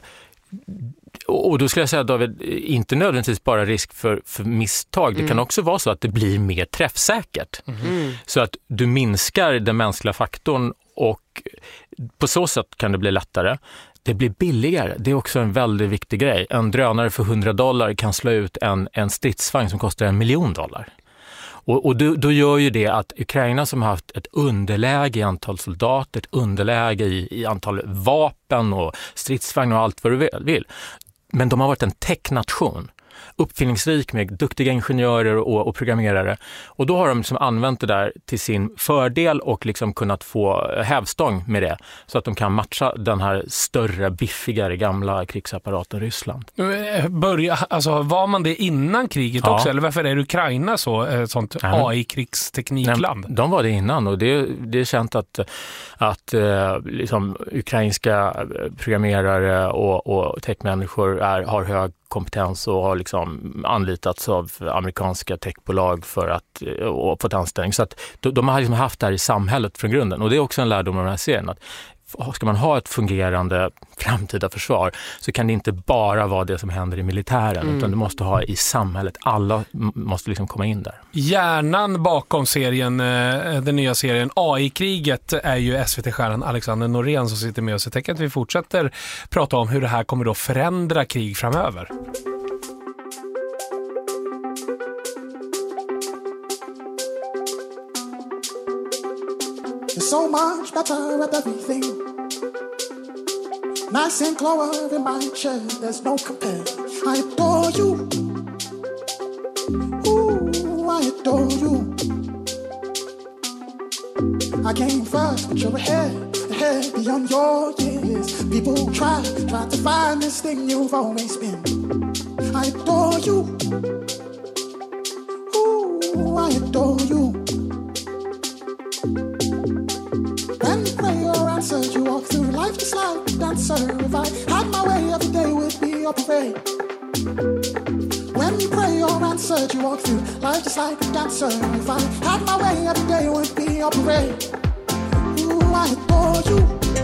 och då skulle jag säga, David, inte nödvändigtvis bara risk för, för misstag. Det mm. kan också vara så att det blir mer träffsäkert. Mm. Så att du minskar den mänskliga faktorn, och på så sätt kan det bli lättare. Det blir billigare. Det är också en väldigt viktig grej. En drönare för hundra dollar kan slå ut en, en stridsvagn som kostar en miljon dollar. Och, och då, då gör ju det att Ukraina, som har haft ett underläge i antal soldater, ett underläge i, i antal vapen och stridsvagn och allt vad du vill. Men de har varit en technation, uppfinningsrik med duktiga ingenjörer och, och programmerare. Och då har de liksom använt det där till sin fördel och liksom kunnat få hävstång med det. Så att de kan matcha den här större, biffigare, gamla krigsapparaten Ryssland. Börja, alltså, var man det innan kriget ja. också? Eller varför är Ukraina så ett sånt mm. A I-krigsteknikland? Nej, de var det innan, och det, det är känt att, att eh, liksom, ukrainska programmerare och, och techmänniskor är, har hög kompetens och har liksom liksom anlitats av amerikanska techbolag för att och fått anställning. Så att de, de har liksom haft det här i samhället från grunden. Och det är också en lärdom av den här serien, att ska man ha ett fungerande framtida försvar så kan det inte bara vara det som händer i militären, mm. utan du måste ha i samhället. Alla måste liksom komma in där. Hjärnan bakom serien, den nya serien A I-kriget, är ju S V T-stjärnan Alexander Norén som sitter med oss. Jag tänker att vi fortsätter prata om hur det här kommer då förändra krig framöver. You're so much better at everything. Nice and clover in my chair, there's no compare. I adore you. Ooh, I adore you. I came first, but you're ahead, ahead beyond your years. People try, try to find this thing you've always been. I adore you. Ooh, I adore you. When you pray or answer, you walk through life just like a dancer. If I had my way, every day would be a parade. When you pray or answer, you walk through life just like a dancer. If I had my way, every day would be a parade. Ooh, I adore you.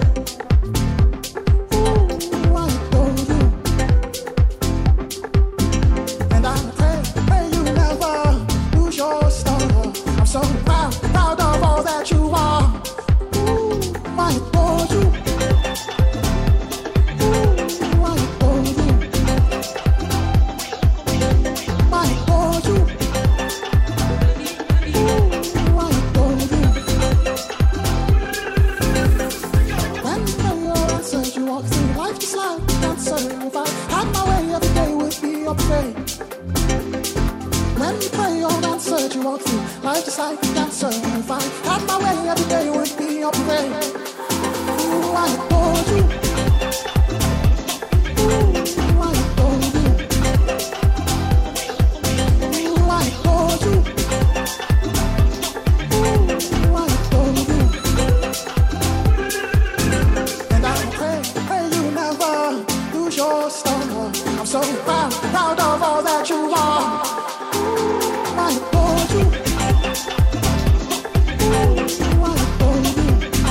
Ooh, I adore you. And I pray, pray you never lose your star. I'm so proud, proud of all that you are. I adore you. Ooh, I adore you. I adore you. Ooh, I adore you. When you pray your answers, you walk through life just like a dancer. If I had my way, every day would be a parade. When you pray your answers, you walk through life just like a dancer. If I had my way, every day would be a parade. Ooh, I adore you. Ooh, I adore you. Ooh, I adore you. Ooh, I adore you. And I pray, pray you never lose your star. I'm so proud, proud of all that you are. Ooh, I adore you. Ooh, I adore you.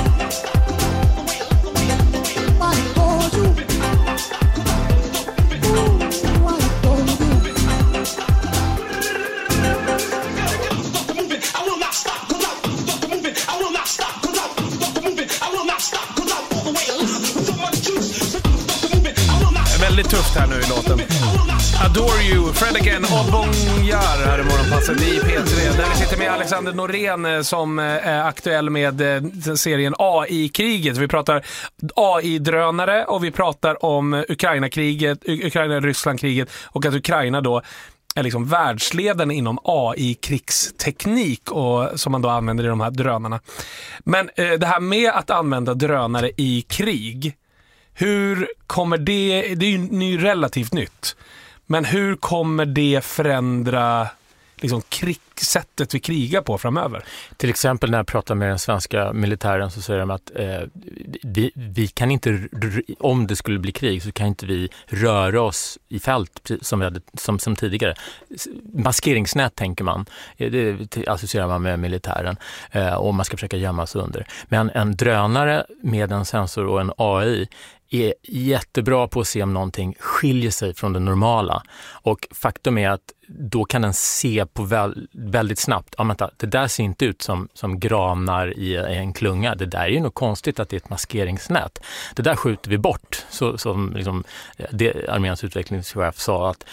Väldigt tufft här nu i låten. Adore You, Fred Again och Bonjar här i morgonpasset i P tre. Där vi sitter med Alexander Norén som är aktuell med serien A I-kriget. Vi pratar A I-drönare och vi pratar om Ukraina-kriget, Ukraina-Ryssland-kriget och att Ukraina då är liksom världsledande inom A I-krigsteknik och som man då använder i de här drönarna. Men eh, det här med att använda drönare i krig, hur kommer det, det är ju relativt nytt, men hur kommer det förändra liksom krig, sättet vi krigar på framöver? Till exempel när jag pratar med den svenska militären så säger de att eh, vi, vi kan inte, om det skulle bli krig så kan inte vi röra oss i fält som, vi hade, som, som tidigare. Maskeringsnät tänker man, det associerar man med militären eh, och man ska försöka gömma sig under. Men en drönare med en sensor och en A I är jättebra på att se om någonting skiljer sig från det normala. Och faktum är att då kan den se på väl, väldigt snabbt, ja, vänta, det där ser inte ut som, som granar i en klunga. Det där är ju nog konstigt att det är ett maskeringsnät. Det där skjuter vi bort. Så, som liksom, det, arméns utvecklingschef sa att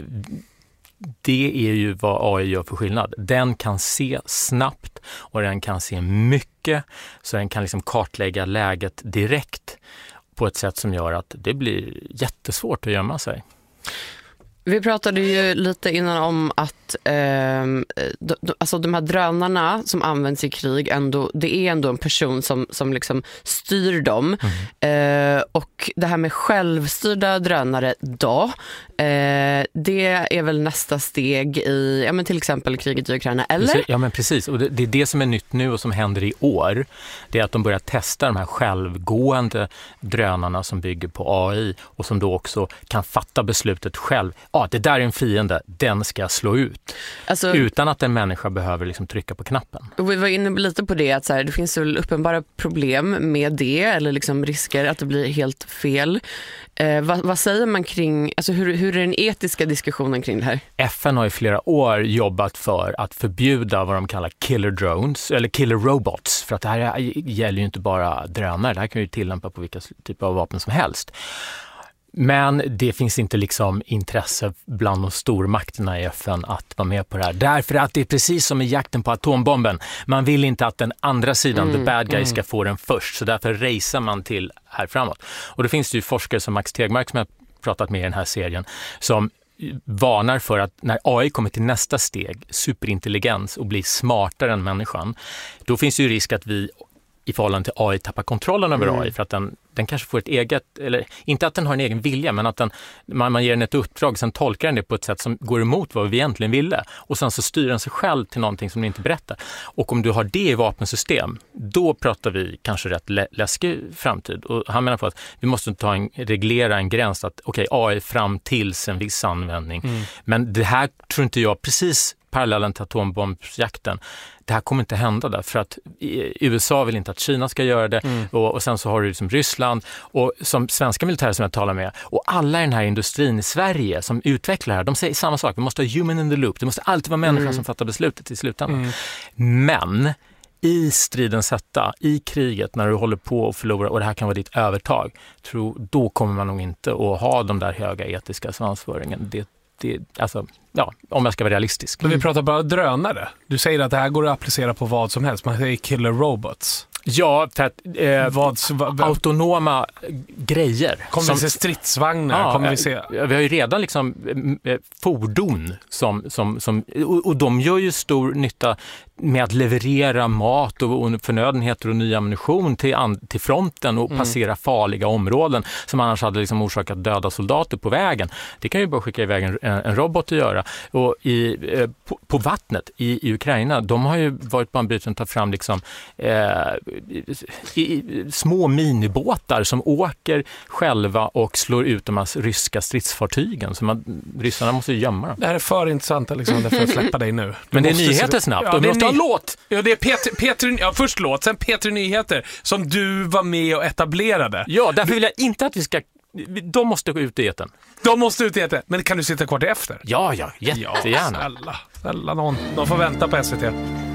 det är ju vad A I gör för skillnad. Den kan se snabbt och den kan se mycket, så den kan liksom kartlägga läget direkt på ett sätt som gör att det blir jättesvårt att gömma sig. Vi pratade ju lite innan om att eh, de, alltså de här drönarna som används i krig, ändå, det är ändå en person som, som liksom styr dem. Mm. Eh, och det här med självstyrda drönare då, eh, det är väl nästa steg i ja, men till exempel kriget i Ukraina, eller? Precis, ja men precis, och det, det är det som är nytt nu och som händer i år. Det är att de börjar testa de här självgående drönarna som bygger på A I och som då också kan fatta beslutet själv ja, det där är en fiende, den ska slå ut. Alltså, utan att en människa behöver liksom trycka på knappen. Och vi var inne lite på det, att så här, det finns väl uppenbara problem med det, eller liksom risker att det blir helt fel. Eh, vad, vad säger man kring, alltså hur, hur är den etiska diskussionen kring det här? F N har i flera år jobbat för att förbjuda vad de kallar killer drones, eller killer robots, för att det här gäller ju inte bara drönare, det här kan ju tillämpa på vilka typer av vapen som helst. Men det finns inte liksom intresse bland de stormakterna i F N att vara med på det här. Därför att det är precis som i jakten på atombomben. Man vill inte att den andra sidan, mm, the bad guy, ska få den först. Så därför racear man till här framåt. Och det finns det ju forskare som Max Tegmark, som jag pratat med i den här serien, som varnar för att när A I kommer till nästa steg, superintelligens, och blir smartare än människan, då finns det ju risk att vi i förhållande till A I tappar kontrollen över mm. A I, för att den, den kanske får ett eget, eller inte att den har en egen vilja, men att den, man, man ger den ett uppdrag, sen tolkar den det på ett sätt som går emot vad vi egentligen ville, och sen så styr den sig själv till någonting som den inte berättar. Och om du har det i vapensystem, då pratar vi kanske rätt lä- läskig framtid. Och han menar på att vi måste ta en, reglera en gräns, att okej, okay, A I fram tills en viss användning. Mm. Men det här tror inte jag, precis parallellen till atombombsjakten, det här kommer inte hända där, för att U S A vill inte att Kina ska göra det, mm. och, och sen så har du liksom Ryssland och som svenska militärer som jag talar med, och alla i den här industrin i Sverige som utvecklar det här, de säger samma sak, vi måste ha human in the loop, det måste alltid vara människan mm. som fattar beslutet i slutändan. Mm. Men i stridens hetta, i kriget, när du håller på att förlora och det här kan vara ditt övertag, tror, då kommer man nog inte att ha de där höga etiska svansföringen. Det Det, alltså, ja, om jag ska vara realistisk. Men vi pratar bara drönare. Du säger att det här går att applicera på vad som helst. Man säger killer robots. Ja, för att eh, vad, vad, autonoma grejer. Kommer som, vi se stridsvagnar? Ja, kommer vi, se... vi har ju redan liksom eh, fordon som, som, som, och, och de gör ju stor nytta med att leverera mat och, och förnödenheter och ny ammunition till, an, till fronten och mm. passera farliga områden som annars hade liksom orsakat döda soldater på vägen. Det kan ju bara skicka iväg en, en robot att göra. Och i, eh, på, på vattnet i, i Ukraina, de har ju varit banbrytande att ta fram liksom, eh, i, i, små minibåtar som åker själva och slår ut de här ryska stridsfartygen. Så man, ryssarna måste gömma dem. Det här är för intressant, Alexander, för att släppa dig nu. Du Men det är nyheter snabbt. Ja, och du måste ha en låt. Ja, det är Peter, Peter, ja, först låt, sen Peter Nyheter som du var med och etablerade. Ja, därför vill jag inte att vi ska... De måste gå ut i eten. De måste ut i eten. Men kan du sitta kvar till efter? Ja, ja, jättegärna. Ja, snälla, snälla någon. De får vänta på S V T.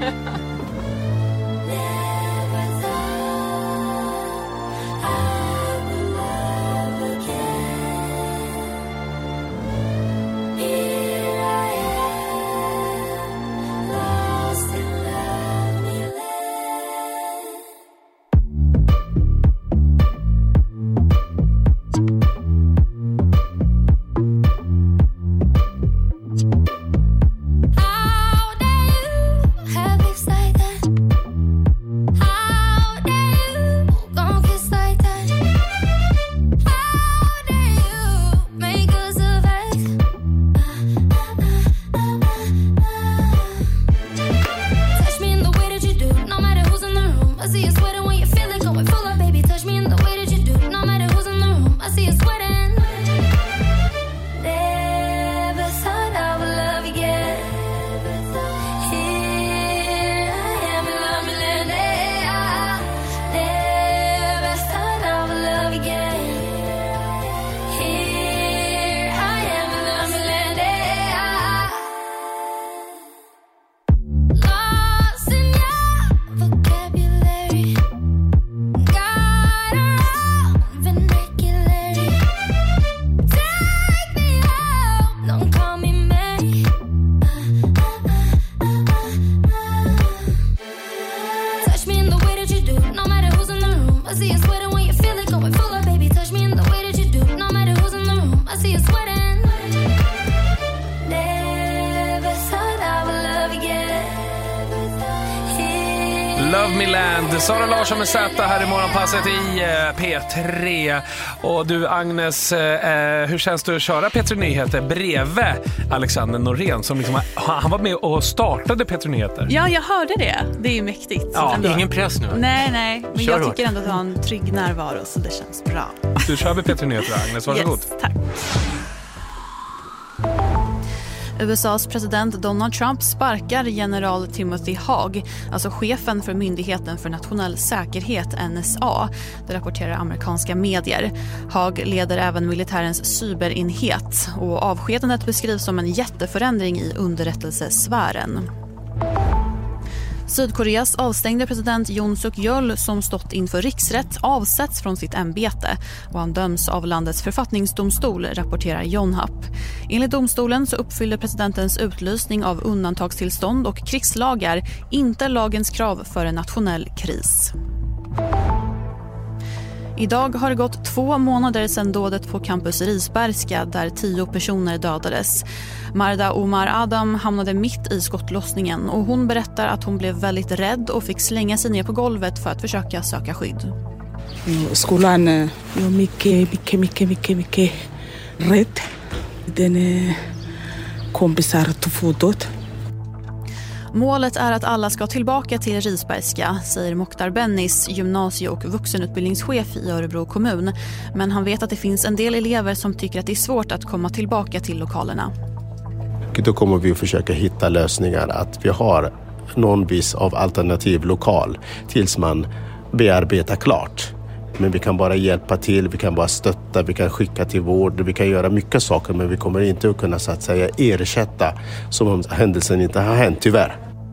Love Me Land, Sara Larsson med Z här i morgonpasset i P tre. Och du Agnes, eh, hur känns det att köra P tre Nyheter bredvid Alexander Norén som liksom, han var med och startade P tre Nyheter? Ja, jag hörde det. Det är ju mäktigt. Ja, ingen press nu. Nej, nej. Men kör jag hårt. tycker ändå att ha en trygg närvaro så det känns bra. Du kör med P tre Nyheter, Agnes. Varsågod. Yes, tack. U S A:s president Donald Trump sparkar general Timothy Haag, alltså chefen för Myndigheten för nationell säkerhet N S A. Det rapporterar amerikanska medier. Haag leder även militärens cyberenhet och avskedandet beskrivs som en jätteförändring i underrättelsesfären. Sydkoreas avstängde president Yoon Suk-yeol som stått inför riksrätt avsätts från sitt ämbete och han döms av landets författningsdomstol, rapporterar Yonhap. Enligt domstolen så uppfyller presidentens utlysning av undantagstillstånd och krigslagar inte lagens krav för en nationell kris. Idag har det gått två månader sedan dådet på campus Risbergska där tio personer dödades. Marda Omar Adam hamnade mitt i skottlossningen och hon berättar att hon blev väldigt rädd och fick slänga sig ner på golvet för att försöka söka skydd. Skolan är mycket, mycket, mycket, mycket, mycket rädd. Den är kompisar till fotot. Målet är att alla ska tillbaka till Risbergska, säger Mokhtar Bennis, gymnasie- och vuxenutbildningschef i Örebro kommun. Men han vet att det finns en del elever som tycker att det är svårt att komma tillbaka till lokalerna. Då kommer vi att försöka hitta lösningar att vi har någon vis av alternativ lokal tills man bearbetar klart. Men vi kan bara hjälpa till, vi kan bara stötta, vi kan skicka till vård, vi kan göra mycket saker men vi kommer inte att kunna så att säga ersätta som om händelsen inte har hänt, tyvärr.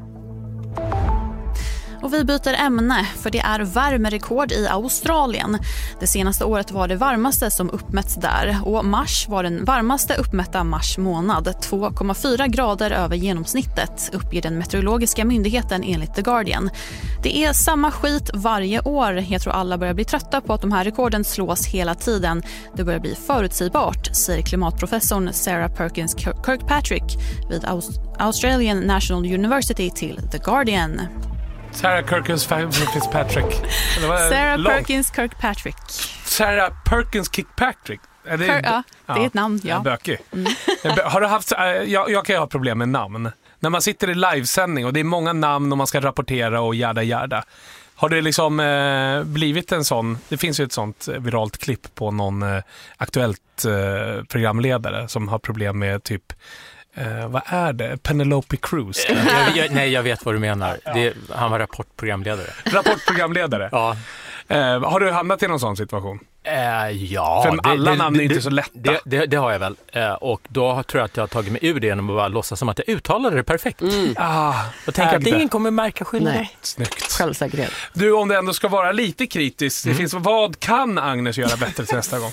Och vi byter ämne för det är värmerekord i Australien. Det senaste året var det varmaste som uppmätts där och mars var den varmaste uppmätta mars månad. två komma fyra grader över genomsnittet uppger den meteorologiska myndigheten enligt The Guardian. Det är samma skit varje år. Jag tror alla börjar bli trötta på att de här rekorden slås hela tiden. Det börjar bli förutsägbart, säger klimatprofessorn Sarah Perkins Kirkpatrick vid Australian National University till The Guardian. Sarah Perkins Fitzpatrick. Sarah lång. Perkins Kirkpatrick. Sarah Perkins Kirkpatrick. Är det, Kir- ja, det är ett namn, ja. Bökig. Mm. Har du haft, jag, jag kan ju ha problem med namn. När man sitter i livesändning och det är många namn och man ska rapportera och järda järda. Har det liksom eh, blivit en sån, det finns ju ett sånt viralt klipp på någon eh, aktuellt eh, programledare som har problem med typ Uh, vad är det? Penelope Cruz? jag, jag, nej, jag vet vad du menar. Det, han var rapportprogramledare. Rapportprogramledare? Ja. Uh, har du hamnat i någon sån situation? Uh, ja. För det, alla det, namn är det, inte så lätta. Det, det, det har jag väl. Uh, och då tror jag att jag har tagit mig ur det genom att bara låtsas som att jag uttalade det perfekt. Mm. Ah, och tänker att ingen kommer märka skillnaden. Nej. Snyggt. Självsäkerhet. Du, om det ändå ska vara lite kritiskt, mm. det finns, vad kan Agnes göra bättre till nästa gång?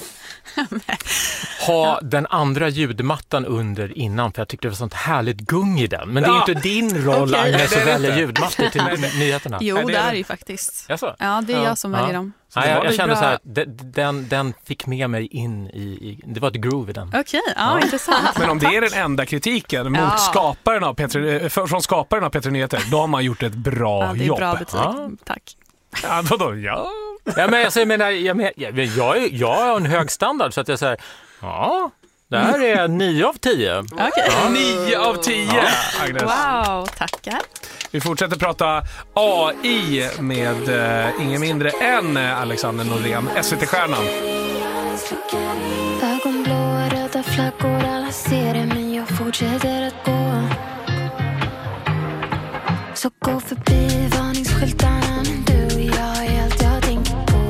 Ha den andra ljudmattan under innan, för jag tyckte det var sånt härligt gung i den. Men det är ja. inte din roll, okay. Agnes, att välja ljudmattor till nyheterna. Jo, det är det ju faktiskt. Jaså? Ja, det är ja. jag som väljer ja. dem. Ja, jag, jag kände bra. Så här, den, den fick med mig in i, i det var ett groove i den. Okej, okay, ja, ja, intressant. Men om det är den enda kritiken mot ja. skaparen av Petri, från skaparen av Petri Nyheter, då har man gjort ett bra jobb. Ja, det är jobb. bra betyg. Ja. Tack. Ja, vadå? Ja. Ja, men alltså, jag menar, jag, menar, jag, jag, jag har en hög standard så att jag säger, ja, det här är nio av tio. Okej. Okay. Ja. Nio av tio, ja. Agnes. Wow, tackar. Vi fortsätter prata A I med uh, ingen mindre än Alexander Norén, S V T-stjärnan. Ögonblåa, röda flaggor, alla ser det men jag fortsätter att gå. Så gå förbi varningsskyltarna, men du och jag är allt jag tänker på.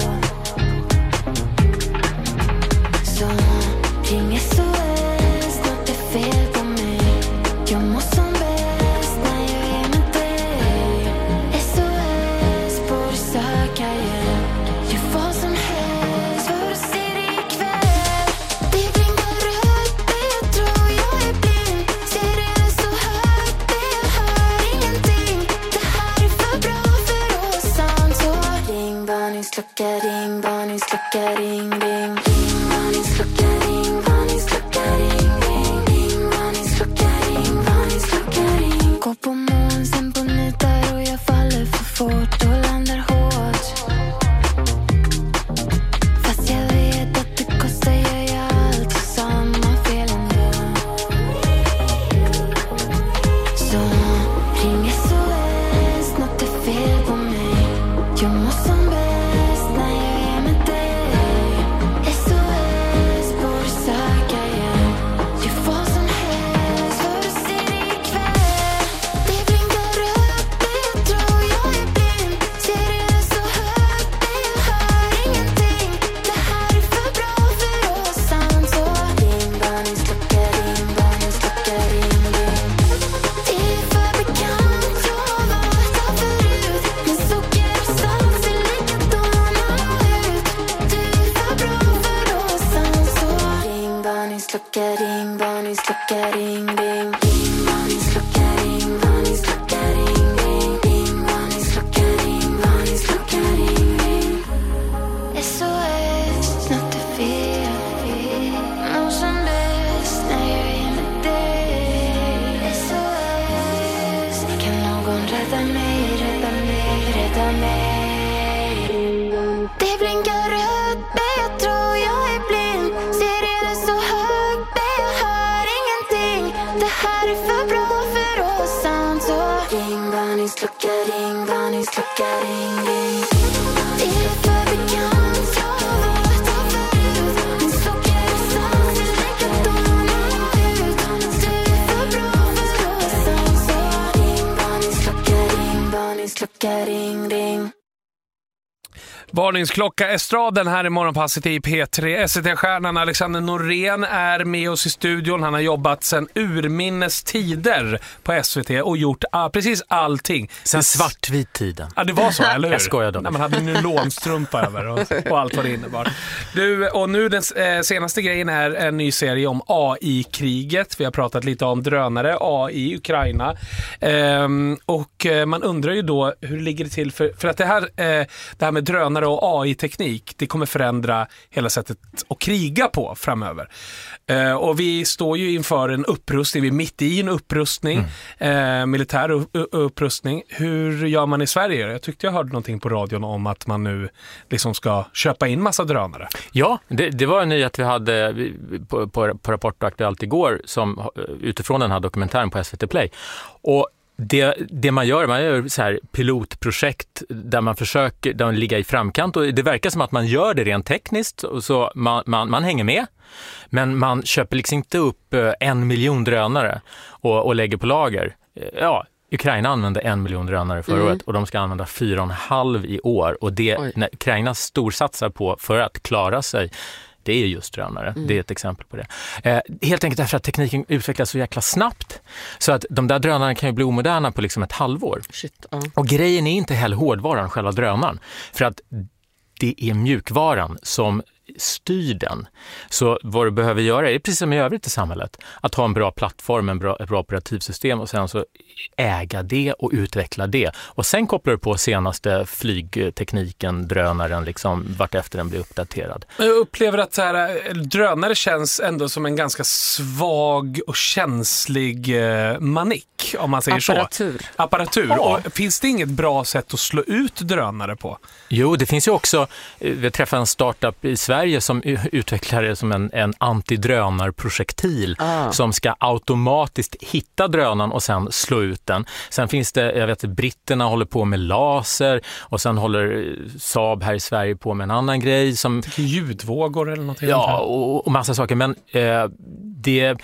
Så ring S O S, något är fel på mig. Jag mår som bäst när jag är med dig. S O S, borde söka hjälp. Gör vad som helst för att se dig ikväll. Det blinkar rött, det jag tror jag är blind. Ser det så högt, det jag hör ingenting. Det här är för bra för att vara sant. Så ring, varningsklocka, ring, varningsklocka, ring, ring. Ring, varningsklocka, ring, varningsklocka, ring, ring. Ring, varningsklocka, ring, varningsklocka, ring. Gå på mån, sen på nitar och jag faller för fort och landar hårt. Fast jag vet att det kostar, gör jag allt för samma fel ändå. Så ring S O S, något är fel på mig. Jag mår som bäst när jag är med dig. S O S, borde söka hjälp. Gör vad som helst för att rädda mig, rädda mig, rädda mig. Det blinkar rött, men jag tror jag är blind. Serien är så hög, men jag hör ingenting. Det här är för bra för oss, sant så. Ring, varningsklocka, ring, varningsklocka, ring, ring. Det är för bekant, så vart har förut. Min klocka är sant, det lägger domarna ut. Det är för bra för oss, sant så. Ring, varningsklocka, ring, varningsklocka, ring, ring. Varningsklocka Estraden här i Morgonpasset i P tre. S V T-stjärnan Alexander Norén är med oss i studion. Han har jobbat sedan urminnes tider på S V T och gjort ah, precis allting. Sen svartvit tiden. Ja, det var så, eller hur? Jag skojar då. Nej, man hade en nylonstrumpa över och, och allt vad det innebar. Du, och nu den eh, senaste grejen är en ny serie om A I-kriget. Vi har pratat lite om drönare, A I i Ukraina. Ehm, och eh, man undrar ju då hur ligger det till för, för att det här, eh, det här med drönare och A I-teknik, det kommer förändra hela sättet att kriga på framöver. Eh, och vi står ju inför en upprustning, vi är mitt i en upprustning, mm. eh, militär u- upprustning. Hur gör man i Sverige? Jag tyckte jag hörde någonting på radion om att man nu liksom ska köpa in massa drönare. Ja, det, det var en nyhet vi hade på, på, på Rapport och Aktuellt igår som, utifrån den här dokumentären på S V T Play. Och Det, det man gör, man gör så här pilotprojekt där man försöker där man ligger i framkant och det verkar som att man gör det rent tekniskt och så man, man, man hänger med, men man köper liksom inte upp en miljon drönare och, och lägger på lager. Ja, Ukraina använde en miljon drönare förra mm. året och de ska använda fyra och en halv i år och det när Ukraina storsatsar på för att klara sig. Det är just drönare. Mm. Det är ett exempel på det. Eh, helt enkelt därför att tekniken utvecklas så jäkla snabbt. Så att de där drönarna kan ju bli omoderna på liksom ett halvår. Shit, uh. Och grejen är inte heller hårdvaran, själva drönaren. För att det är mjukvaran som styr den. Så vad du behöver göra är precis som i övrigt i samhället. Att ha en bra plattform, en bra, ett bra operativsystem och sen så äga det och utveckla det. Och sen kopplar du på senaste flygtekniken, drönaren, liksom vart efter den blir uppdaterad. Jag upplever att så här, drönare känns ändå som en ganska svag och känslig eh, manik, om man säger Apparatur. så. Apparatur. Ja. Och finns det inget bra sätt att slå ut drönare på? Jo, det finns ju också, vi träffade en startup i Sverige som utvecklar det som en, en antidrönarprojektil ah. som ska automatiskt hitta drönaren och sen slå ut den. Sen finns det, jag vet att britterna håller på med laser och sen håller Saab här i Sverige på med en annan grej som ljudvågor eller något. Ja, och, och massa saker, men eh, det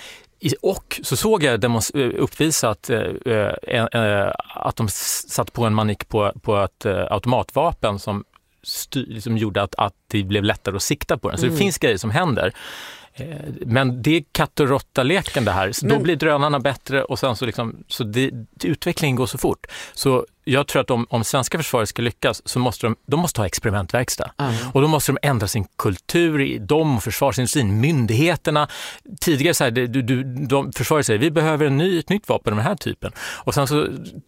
och så såg jag demons- uppvisat äh, äh, att de satt på en manik på, på ett äh, automatvapen som styr, liksom gjorde att, att det blev lättare att sikta på den. Så mm. det finns grejer som händer. Äh, men det är katt- och råtta-leken det här. Så men... Då blir drönarna bättre och sen så, liksom, så det, utvecklingen går så fort. Så jag tror att om, om svenska försvaret ska lyckas så måste de, de måste ha experimentverkstad. Mm. Och då måste de ändra sin kultur i de och försvarsindustrin, myndigheterna. Tidigare så här, du, du, de, försvaret säger vi behöver en ny, ett nytt vapen av den här typen. Och sen så